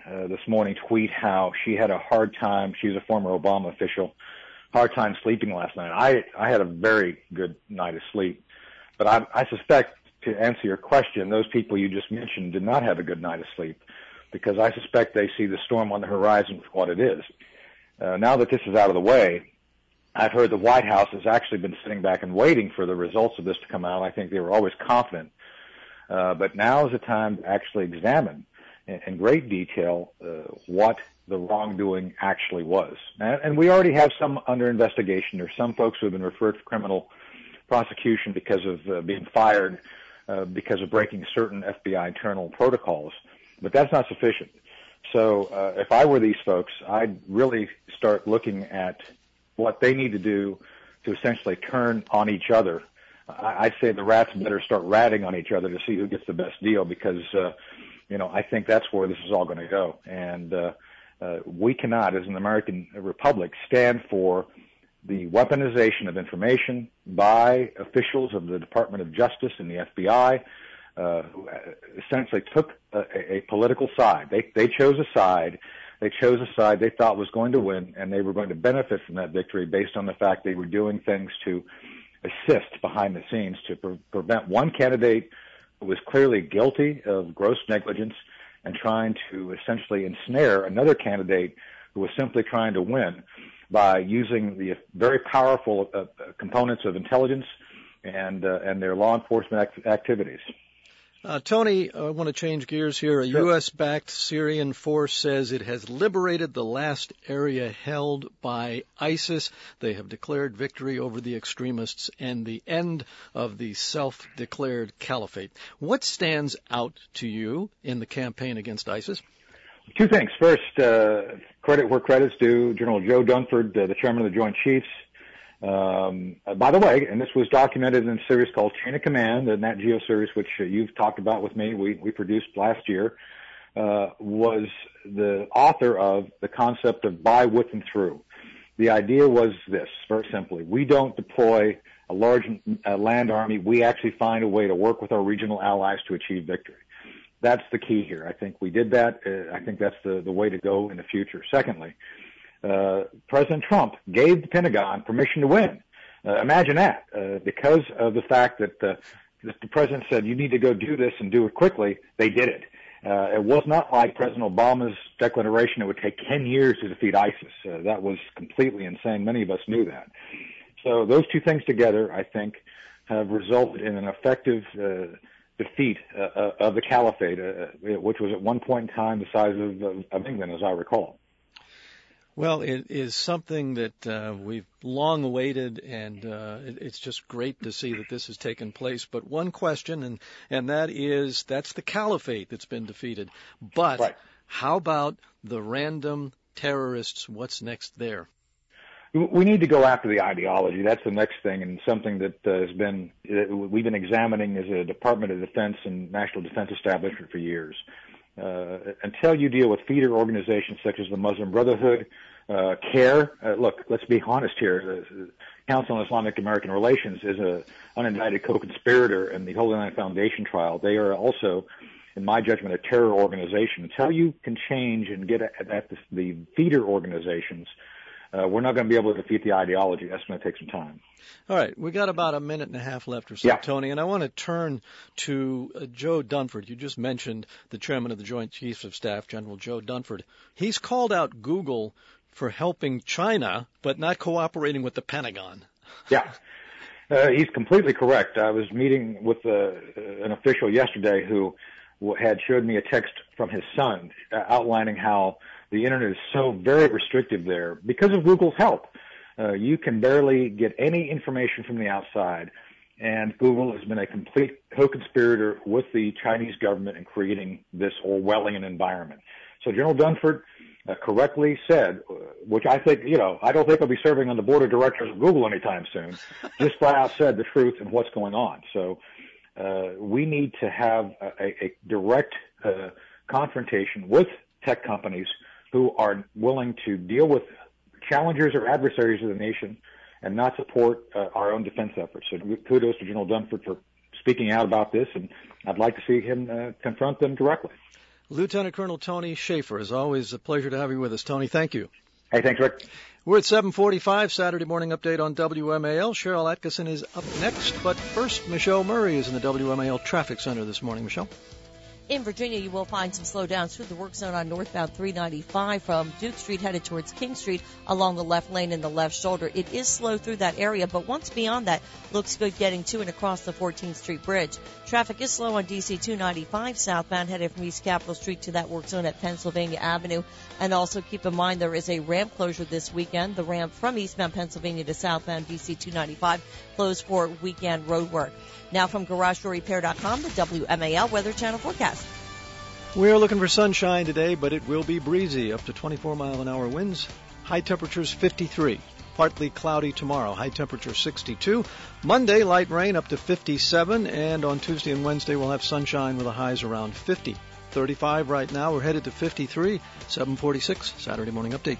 uh, this morning tweet how she had a hard time. She's a former Obama official. Hard time sleeping last night. I I had a very good night of sleep, but I, I suspect, to answer your question, those people you just mentioned did not have a good night of sleep, because I suspect they see the storm on the horizon for what it is. Uh, now that this is out of the way, I've heard the White House has actually been sitting back and waiting for the results of this to come out. I think they were always confident, uh, but now is the time to actually examine in, in great detail uh, what the wrongdoing actually was. And, and we already have some under investigation. There's some folks who have been referred for criminal prosecution because of uh, being fired uh, because of breaking certain F B I internal protocols. But that's not sufficient. So uh, if I were these folks, I'd really start looking at what they need to do to essentially turn on each other. I, I'd say the rats better start ratting on each other to see who gets the best deal, because, uh, you know, I think that's where this is all going to go. And uh, Uh, we cannot, as an American republic, stand for the weaponization of information by officials of the Department of Justice and the F B I, uh, who essentially took a, a political side. They, they chose a side. They chose a side they thought was going to win, and they were going to benefit from that victory based on the fact they were doing things to assist behind the scenes to pre- prevent one candidate who was clearly guilty of gross negligence and trying to essentially ensnare another candidate who was simply trying to win by using the very powerful uh, components of intelligence and uh, and their law enforcement act- activities. Uh, Tony, I want to change gears here. A Sure. U S-backed Syrian force says it has liberated the last area held by ISIS. They have declared victory over the extremists and the end of the self-declared caliphate. What stands out to you in the campaign against ISIS? Two things. First, uh, credit where credit's due. General Joe Dunford, uh, the chairman of the Joint Chiefs. Um, uh, by the way, and this was documented in a series called Chain of Command, the Nat Geo series, which uh, you've talked about with me, we, we produced last year, uh, was the author of the concept of by, with, and through. The idea was this, very simply. We don't deploy a large uh, land army. We actually find a way to work with our regional allies to achieve victory. That's the key here. I think we did that. Uh, I think that's the, the way to go in the future. Secondly, Uh, President Trump gave the Pentagon permission to win. Uh, imagine that, uh, because of the fact that, uh, that the president said, you need to go do this and do it quickly, they did it. Uh, it was not like President Obama's declaration it would take ten years to defeat ISIS. Uh, that was completely insane. Many of us knew that. So those two things together, I think, have resulted in an effective uh, defeat uh, of the caliphate, uh, which was at one point in time the size of, of, of England, as I recall. Well, it is something that uh, we've long awaited, and uh, it, it's just great to see that this has taken place. But one question, and, and that is, that's the caliphate that's been defeated. But right. How about the random terrorists? What's next there? We need to go after the ideology. That's the next thing, and something that uh, has been uh, we've been examining as a Department of Defense and National Defense establishment for years. Uh, until you deal with feeder organizations such as the Muslim Brotherhood, uh, CARE, uh, look, let's be honest here, the Council on Islamic American Relations is an unindicted co-conspirator in the Holy Land Foundation trial. They are also, in my judgment, a terror organization. Until you can change and get at, at the, the feeder organizations, uh, we're not going to be able to defeat the ideology. That's going to take some time. All right, we got about a minute and a half left or so, yeah. Tony, and I want to turn to uh, Joe Dunford. You just mentioned the chairman of the Joint Chiefs of Staff, General Joe Dunford. He's called out Google for helping China, but not cooperating with the Pentagon. Yeah, uh, he's completely correct. I was meeting with uh, an official yesterday who had showed me a text from his son uh, outlining how the internet is so very restrictive there because of Google's help. Uh, you can barely get any information from the outside, and Google has been a complete co-conspirator with the Chinese government in creating this Orwellian environment. So General Dunford uh, correctly said, uh, which I think, you know, I don't think I'll be serving on the board of directors of Google anytime soon, just flat out said the truth and what's going on. So uh, we need to have a, a direct uh, confrontation with tech companies who are willing to deal with challengers or adversaries of the nation and not support uh, our own defense efforts. So kudos to General Dunford for speaking out about this, and I'd like to see him uh, confront them directly. Lieutenant Colonel Tony Schaefer. As always, a pleasure to have you with us. Tony, thank you. Hey, thanks, Rick. We're at seven forty-five, Saturday morning update on W M A L. Cheryl Atkinson is up next, but first, Michelle Murray is in the W M A L Traffic Center this morning. Michelle? In Virginia, you will find some slowdowns through the work zone on northbound three ninety-five from Duke Street headed towards King Street along the left lane in the left shoulder. It is slow through that area, but once beyond that, looks good getting to and across the fourteenth Street Bridge. Traffic is slow on D C two ninety-five southbound headed from East Capitol Street to that work zone at Pennsylvania Avenue. And also keep in mind there is a ramp closure this weekend. The ramp from eastbound Pennsylvania to southbound D C two ninety-five closed for weekend road work. Now from Garage Door Repair dot com, the W M A L Weather Channel forecast. We're looking for sunshine today, but it will be breezy, up to twenty-four mile an hour winds. High temperatures fifty-three. Partly cloudy tomorrow, high temperature sixty-two. Monday, light rain up to fifty-seven, and on Tuesday and Wednesday we'll have sunshine with the highs around fifty. thirty-five right now, we're headed to fifty-three. seven forty-six, Saturday morning update.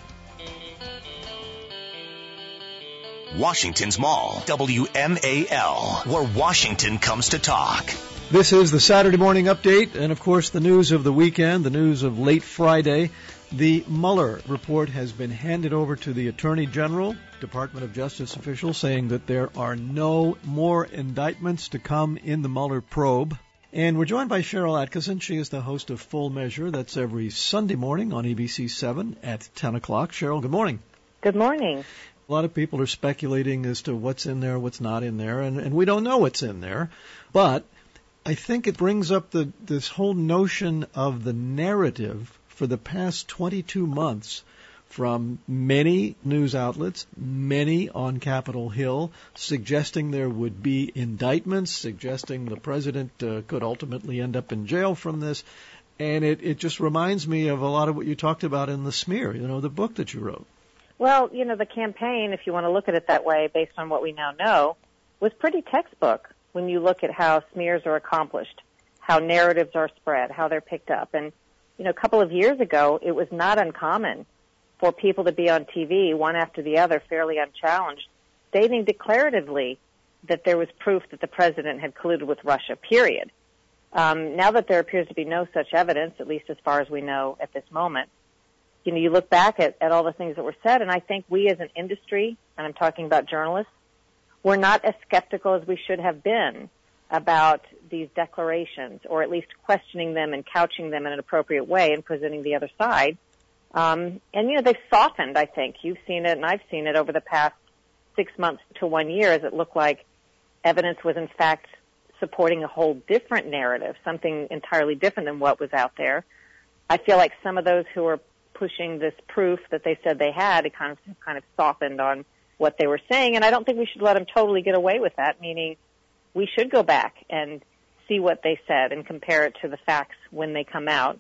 Washington's Mall, W M A L, where Washington comes to talk. This is the Saturday morning update, and of course the news of the weekend, the news of late Friday. The Mueller report has been handed over to the Attorney General, Department of Justice officials, saying that there are no more indictments to come in the Mueller probe. And we're joined by Cheryl Atkinson. She is the host of Full Measure. That's every Sunday morning on A B C seven at ten o'clock. Cheryl, good morning. Good morning. A lot of people are speculating as to what's in there, what's not in there, and, and we don't know what's in there. But I think it brings up the this whole notion of the narrative for the past twenty-two months from many news outlets, many on Capitol Hill, suggesting there would be indictments, suggesting the president uh, could ultimately end up in jail from this. And it, it just reminds me of a lot of what you talked about in The Smear, you know, the book that you wrote. Well, you know, the campaign, if you want to look at it that way, based on what we now know, was pretty textbook when you look at how smears are accomplished, how narratives are spread, how they're picked up. And, you know, a couple of years ago, it was not uncommon for people to be on T V, one after the other, fairly unchallenged, stating declaratively that there was proof that the president had colluded with Russia, period. Um, now that there appears to be no such evidence, at least as far as we know at this moment, you know, you look back at, at all the things that were said, and I think we as an industry, and I'm talking about journalists, we're not as skeptical as we should have been about these declarations, or at least questioning them and couching them in an appropriate way and presenting the other side. Um, and, you know, they've softened, I think. You've seen it, and I've seen it over the past six months to one year, as it looked like evidence was, in fact, supporting a whole different narrative, something entirely different than what was out there. I feel like some of those who were pushing this proof that they said they had, it kind of kind of softened on what they were saying, and I don't think we should let them totally get away with that, meaning we should go back and see what they said and compare it to the facts when they come out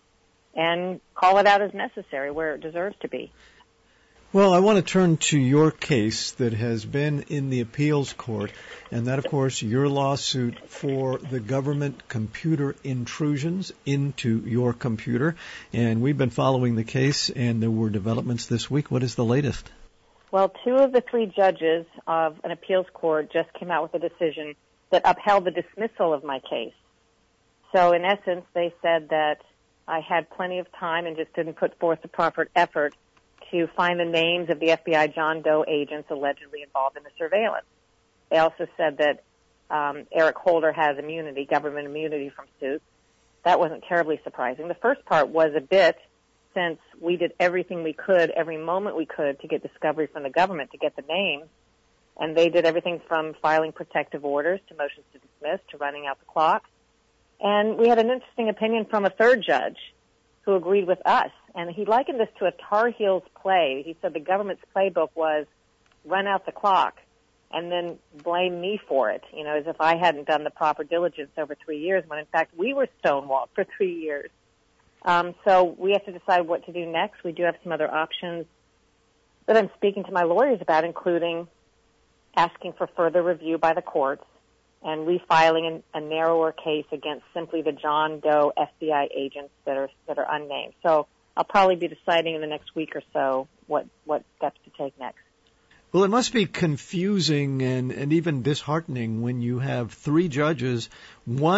and call it out as necessary where it deserves to be. Well, I want to turn to your case that has been in the appeals court, and that, of course, your lawsuit for the government computer intrusions into your computer. And we've been following the case, and there were developments this week. What is the latest? Well, two of the three judges of an appeals court just came out with a decision that upheld the dismissal of my case. So, in essence, they said that I had plenty of time and just didn't put forth the proper effort to find the names of the F B I John Doe agents allegedly involved in the surveillance. They also said that um, Eric Holder has immunity, government immunity from suits. That wasn't terribly surprising. The first part was a bit, since we did everything we could, every moment we could, to get discovery from the government to get the names, and they did everything from filing protective orders to motions to dismiss to running out the clock. And we had an interesting opinion from a third judge who agreed with us. And he likened this to a Tar Heels play. He said the government's playbook was run out the clock and then blame me for it, you know, as if I hadn't done the proper diligence over three years when, in fact, we were stonewalled for three years. Um, so we have to decide what to do next. We do have some other options that I'm speaking to my lawyers about, including asking for further review by the courts and refiling a, a narrower case against simply the John Doe F B I agents that are that are unnamed. So I'll probably be deciding in the next week or so what, what steps to take next. Well, it must be confusing and, and even disheartening when you have three judges, one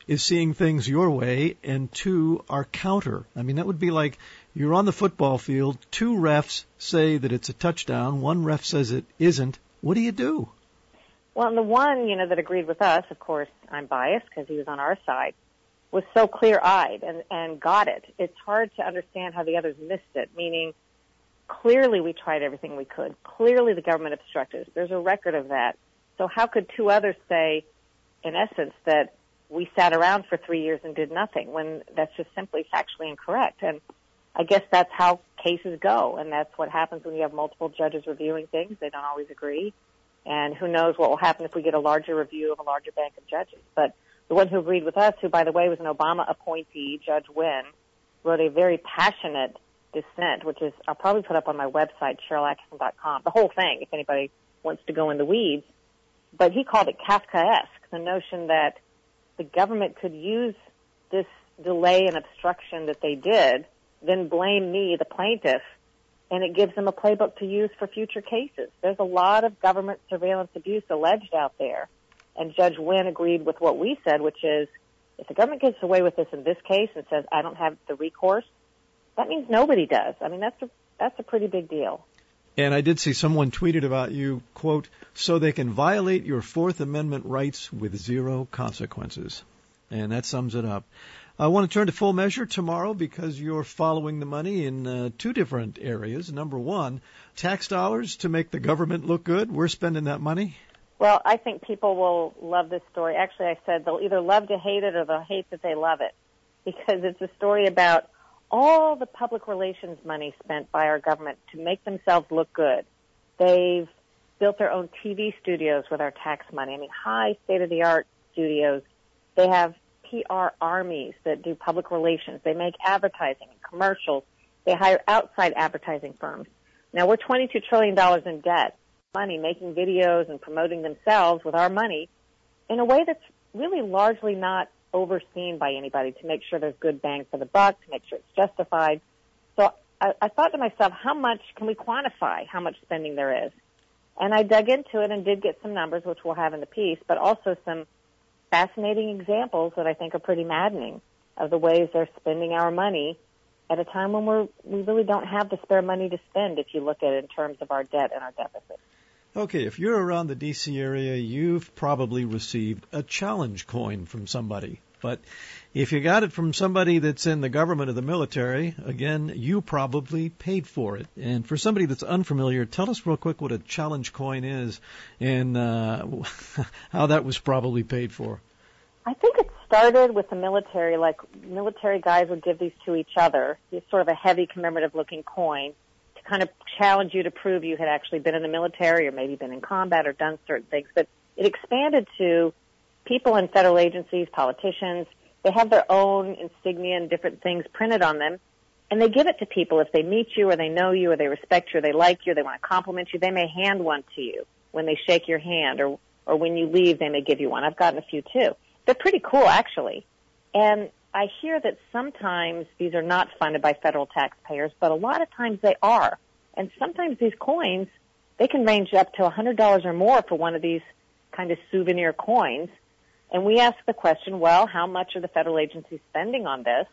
is seeing things your way and two are counter. I mean, that would be like you're on the football field, two refs say that it's a touchdown, one ref says it isn't. What do you do? Well, and the one, you know, that agreed with us, of course, I'm biased because he was on our side, was so clear-eyed and, and got it. It's hard to understand how the others missed it, meaning clearly we tried everything we could. Clearly the government obstructed us. There's a record of that. So how could two others say, in essence, that we sat around for three years and did nothing when that's just simply factually incorrect? And I guess that's how cases go, and that's what happens when you have multiple judges reviewing things. They don't always agree. And who knows what will happen if we get a larger review of a larger bank of judges. But the one who agreed with us, who, by the way, was an Obama appointee, Judge Wynn, wrote a very passionate dissent, which is, I'll probably put up on my website, Cheryl Atkinson dot com, the whole thing, if anybody wants to go in the weeds. But he called it Kafkaesque, the notion that the government could use this delay and obstruction that they did, then blame me, the plaintiff, and it gives them a playbook to use for future cases. There's a lot of government surveillance abuse alleged out there, and Judge Wynn agreed with what we said, which is if the government gets away with this in this case and says, I don't have the recourse, that means nobody does. I mean, that's a, that's a pretty big deal. And I did see someone tweeted about you, quote, so they can violate your Fourth Amendment rights with zero consequences. And that sums it up. I want to turn to Full Measure tomorrow because you're following the money in uh, two different areas. Number one, tax dollars to make the government look good. We're spending that money. Well, I think people will love this story. Actually, I said they'll either love to hate it or they'll hate that they love it because it's a story about all the public relations money spent by our government to make themselves look good. They've built their own T V studios with our tax money. I mean, high state-of-the-art studios. They have P R armies that do public relations. They make advertising and commercials. They hire outside advertising firms. Now, we're twenty-two trillion dollars in debt, money making videos and promoting themselves with our money in a way that's really largely not overseen by anybody to make sure there's good bang for the buck, to make sure it's justified. So I, I thought to myself, how much can we quantify how much spending there is? And I dug into it and did get some numbers, which we'll have in the piece, but also some fascinating examples that I think are pretty maddening of the ways they're spending our money at a time when we're, we really don't have the spare money to spend if you look at it in terms of our debt and our deficit. Okay, if you're around the D C area, you've probably received a challenge coin from somebody. But if you got it from somebody that's in the government or the military, again, you probably paid for it. And for somebody that's unfamiliar, tell us real quick what a challenge coin is and uh, how that was probably paid for. I think it started with the military, like military guys would give these to each other. It's sort of a heavy commemorative-looking coin to kind of challenge you to prove you had actually been in the military or maybe been in combat or done certain things. But it expanded to people in federal agencies, politicians. They have their own insignia and different things printed on them, and they give it to people if they meet you or they know you or they respect you or they like you or they want to compliment you. They may hand one to you when they shake your hand, or, or when you leave, they may give you one. I've gotten a few, too. They're pretty cool, actually. And I hear that sometimes these are not funded by federal taxpayers, but a lot of times they are. And sometimes these coins, they can range up to one hundred dollars or more for one of these kind of souvenir coins. And we asked the question, well, how much are the federal agencies spending on this?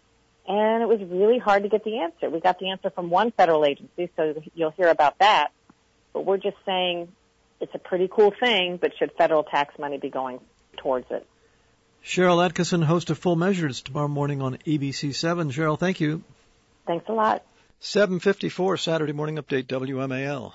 And it was really hard to get the answer. We got the answer from one federal agency, so you'll hear about that. But we're just saying it's a pretty cool thing, but should federal tax money be going towards it? Cheryl Atkinson, host of Full Measure. It's tomorrow morning on A B C seven. Cheryl, thank you. Thanks a lot. seven fifty-four, Saturday Morning Update, W M A L.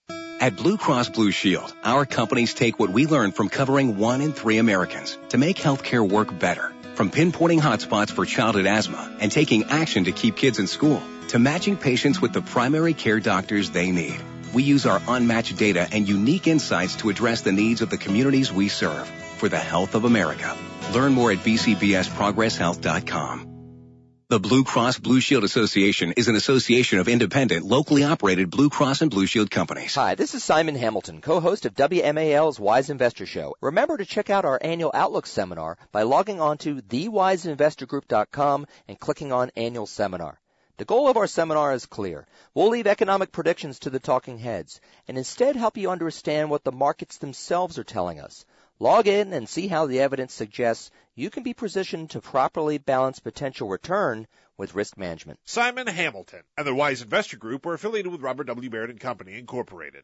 At Blue Cross Blue Shield, our companies take what we learned from covering one in three Americans to make healthcare work better. From pinpointing hotspots for childhood asthma and taking action to keep kids in school, to matching patients with the primary care doctors they need. We use our unmatched data and unique insights to address the needs of the communities we serve for the health of America. Learn more at b c b s progress health dot com. The Blue Cross Blue Shield Association is an association of independent, locally operated Blue Cross and Blue Shield companies. Hi, this is Simon Hamilton, co-host of W M A L's Wise Investor Show. Remember to check out our annual Outlook seminar by logging on to the wise investor group dot com and clicking on Annual Seminar. The goal of our seminar is clear. We'll leave economic predictions to the talking heads and instead help you understand what the markets themselves are telling us. Log in and see how the evidence suggests you can be positioned to properly balance potential return with risk management. Simon Hamilton and the Wise Investor Group are affiliated with Robert W. Baird and Company, Incorporated.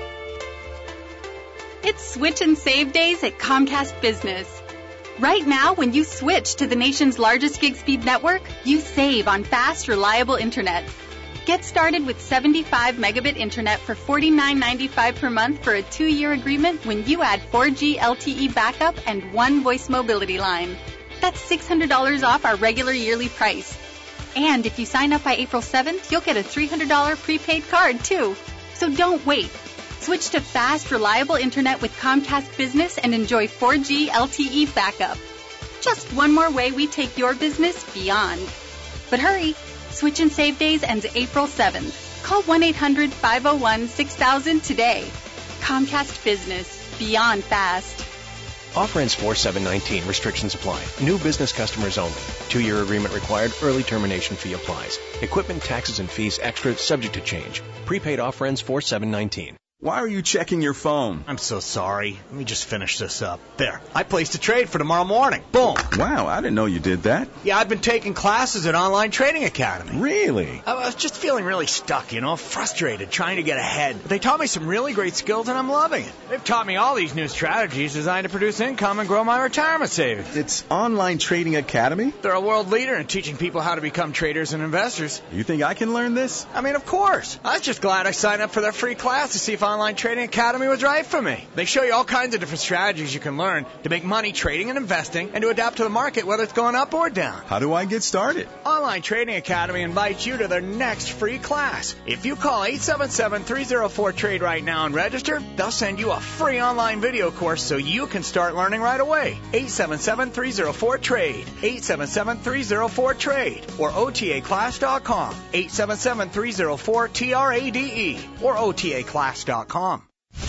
It's Switch and Save Days at Comcast Business. Right now, when you switch to the nation's largest gig speed network, you save on fast, reliable internet. Get started with seventy-five megabit internet for forty-nine ninety-five per month for a two-year agreement when you add four G L T E backup and one voice mobility line. That's six hundred dollars off our regular yearly price. And if you sign up by April seventh, you'll get a three hundred dollars prepaid card, too. So don't wait. Switch to fast, reliable internet with Comcast Business and enjoy four G L T E backup. Just one more way we take your business beyond. But hurry. Switch and Save Days ends April seventh. Call one eight hundred five oh one six thousand today. Comcast Business. Beyond fast. Offer ends four seven nineteen. Restrictions apply. New business customers only. Two-year agreement required. Early termination fee applies. Equipment, taxes, and fees extra, subject to change. Prepaid offer ends four seven nineteen. Why are you checking your phone? I'm so sorry. Let me just finish this up. There. I placed a trade for tomorrow morning. Boom. Wow, I didn't know you did that. Yeah, I've been taking classes at Online Trading Academy. Really? I was just feeling really stuck, you know, frustrated, trying to get ahead. But they taught me some really great skills, and I'm loving it. They've taught me all these new strategies designed to produce income and grow my retirement savings. It's Online Trading Academy? They're a world leader in teaching people how to become traders and investors. You think I can learn this? I mean, of course. I was just glad I signed up for their free class to see if Online Trading Academy was right for me. They show you all kinds of different strategies you can learn to make money trading and investing and to adapt to the market whether it's going up or down. How do I get started? Online Trading Academy invites you to their next free class. If you call eight seven seven, three oh four, trade right now and register, they'll send you a free online video course so you can start learning right away. eight seven seven, three oh four, trade. eight seven seven, three oh four, trade. Or O T A class dot com. eight seven seven, three oh four, T R A D E. Or O T A class dot com.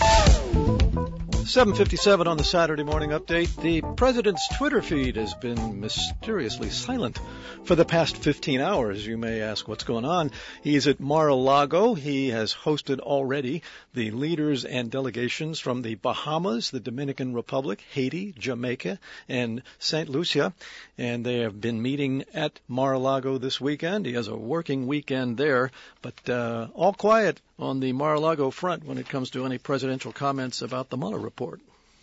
seven fifty-seven on the Saturday Morning Update. The president's Twitter feed has been mysteriously silent for the past fifteen hours. You may ask what's going on. He's at Mar-a-Lago. He has hosted already the leaders and delegations from the Bahamas, the Dominican Republic, Haiti, Jamaica, and Saint Lucia. And they have been meeting at Mar-a-Lago this weekend. He has a working weekend there, but uh, all quiet on the Mar-a-Lago front when it comes to any presidential comments about the Mueller report.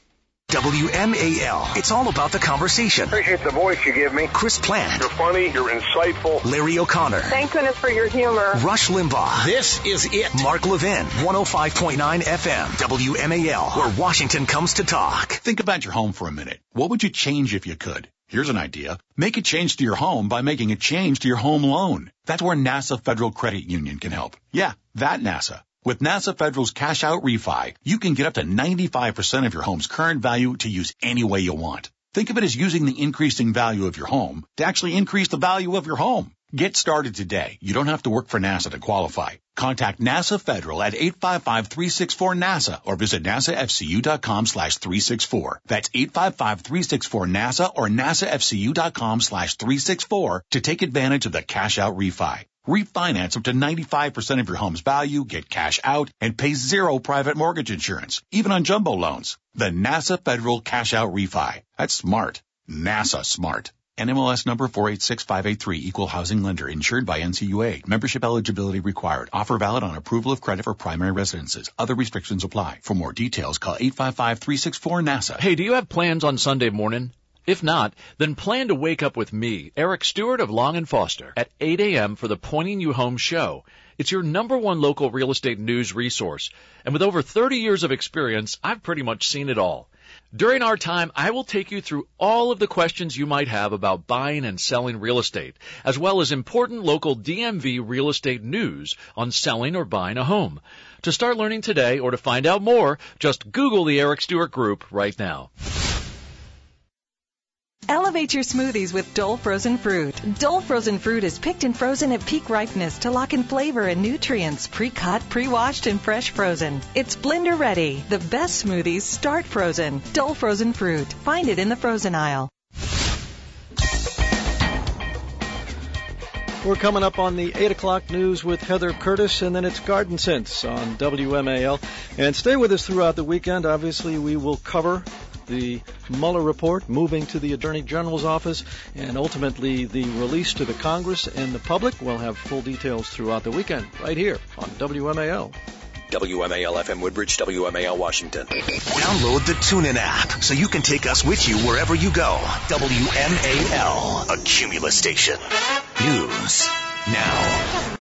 W M A L. It's all about the conversation. Appreciate the voice you give me. Chris Plant. You're funny. You're insightful. Larry O'Connor. Thank goodness for your humor. Rush Limbaugh. This is it. Mark Levin. one oh five point nine F M. W M A L. Where Washington comes to talk. Think about your home for a minute. What would you change if you could? Here's an idea. Make a change to your home by making a change to your home loan. That's where NASA Federal Credit Union can help. Yeah, that NASA. With NASA Federal's Cash Out Refi, you can get up to ninety-five percent of your home's current value to use any way you want. Think of it as using the increasing value of your home to actually increase the value of your home. Get started today. You don't have to work for NASA to qualify. Contact NASA Federal at eight five five, three six four, NASA or visit nasafcu.com slash 364. That's eight five five, three six four, NASA or nasafcu.com slash 364 to take advantage of the Cash Out Refi. Refinance up to ninety-five percent of your home's value, get cash out, and pay zero private mortgage insurance, even on jumbo loans. The NASA Federal Cash Out Refi. That's smart. NASA smart. N M L S number four eight six five eight three, Equal Housing Lender, insured by N C U A. Membership eligibility required. Offer valid on approval of credit for primary residences. Other restrictions apply. For more details, call eight five five, three six four, NASA. Hey, do you have plans on Sunday morning? If not, then plan to wake up with me, Eric Stewart of Long and Foster, at eight a.m. for the Pointing You Home show. It's your number one local real estate news resource. And with over thirty years of experience, I've pretty much seen it all. During our time, I will take you through all of the questions you might have about buying and selling real estate, as well as important local D M V real estate news on selling or buying a home. To start learning today or to find out more, just Google the Eric Stewart Group right now. Elevate your smoothies with Dole Frozen Fruit. Dole Frozen Fruit is picked and frozen at peak ripeness to lock in flavor and nutrients, pre-cut, pre-washed, and fresh frozen. It's blender ready. The best smoothies start frozen. Dole Frozen Fruit. Find it in the frozen aisle. We're coming up on the eight o'clock news with Heather Curtis, and then it's Garden Sense on W M A L. And stay with us throughout the weekend. Obviously, we will cover the Mueller report moving to the Attorney General's office and ultimately the release to the Congress and the public. We'll have full details throughout the weekend right here on W M A L. W M A L F M Woodbridge, W M A L Washington. Download the TuneIn app so you can take us with you wherever you go. W M A L, a Cumulus station. News now.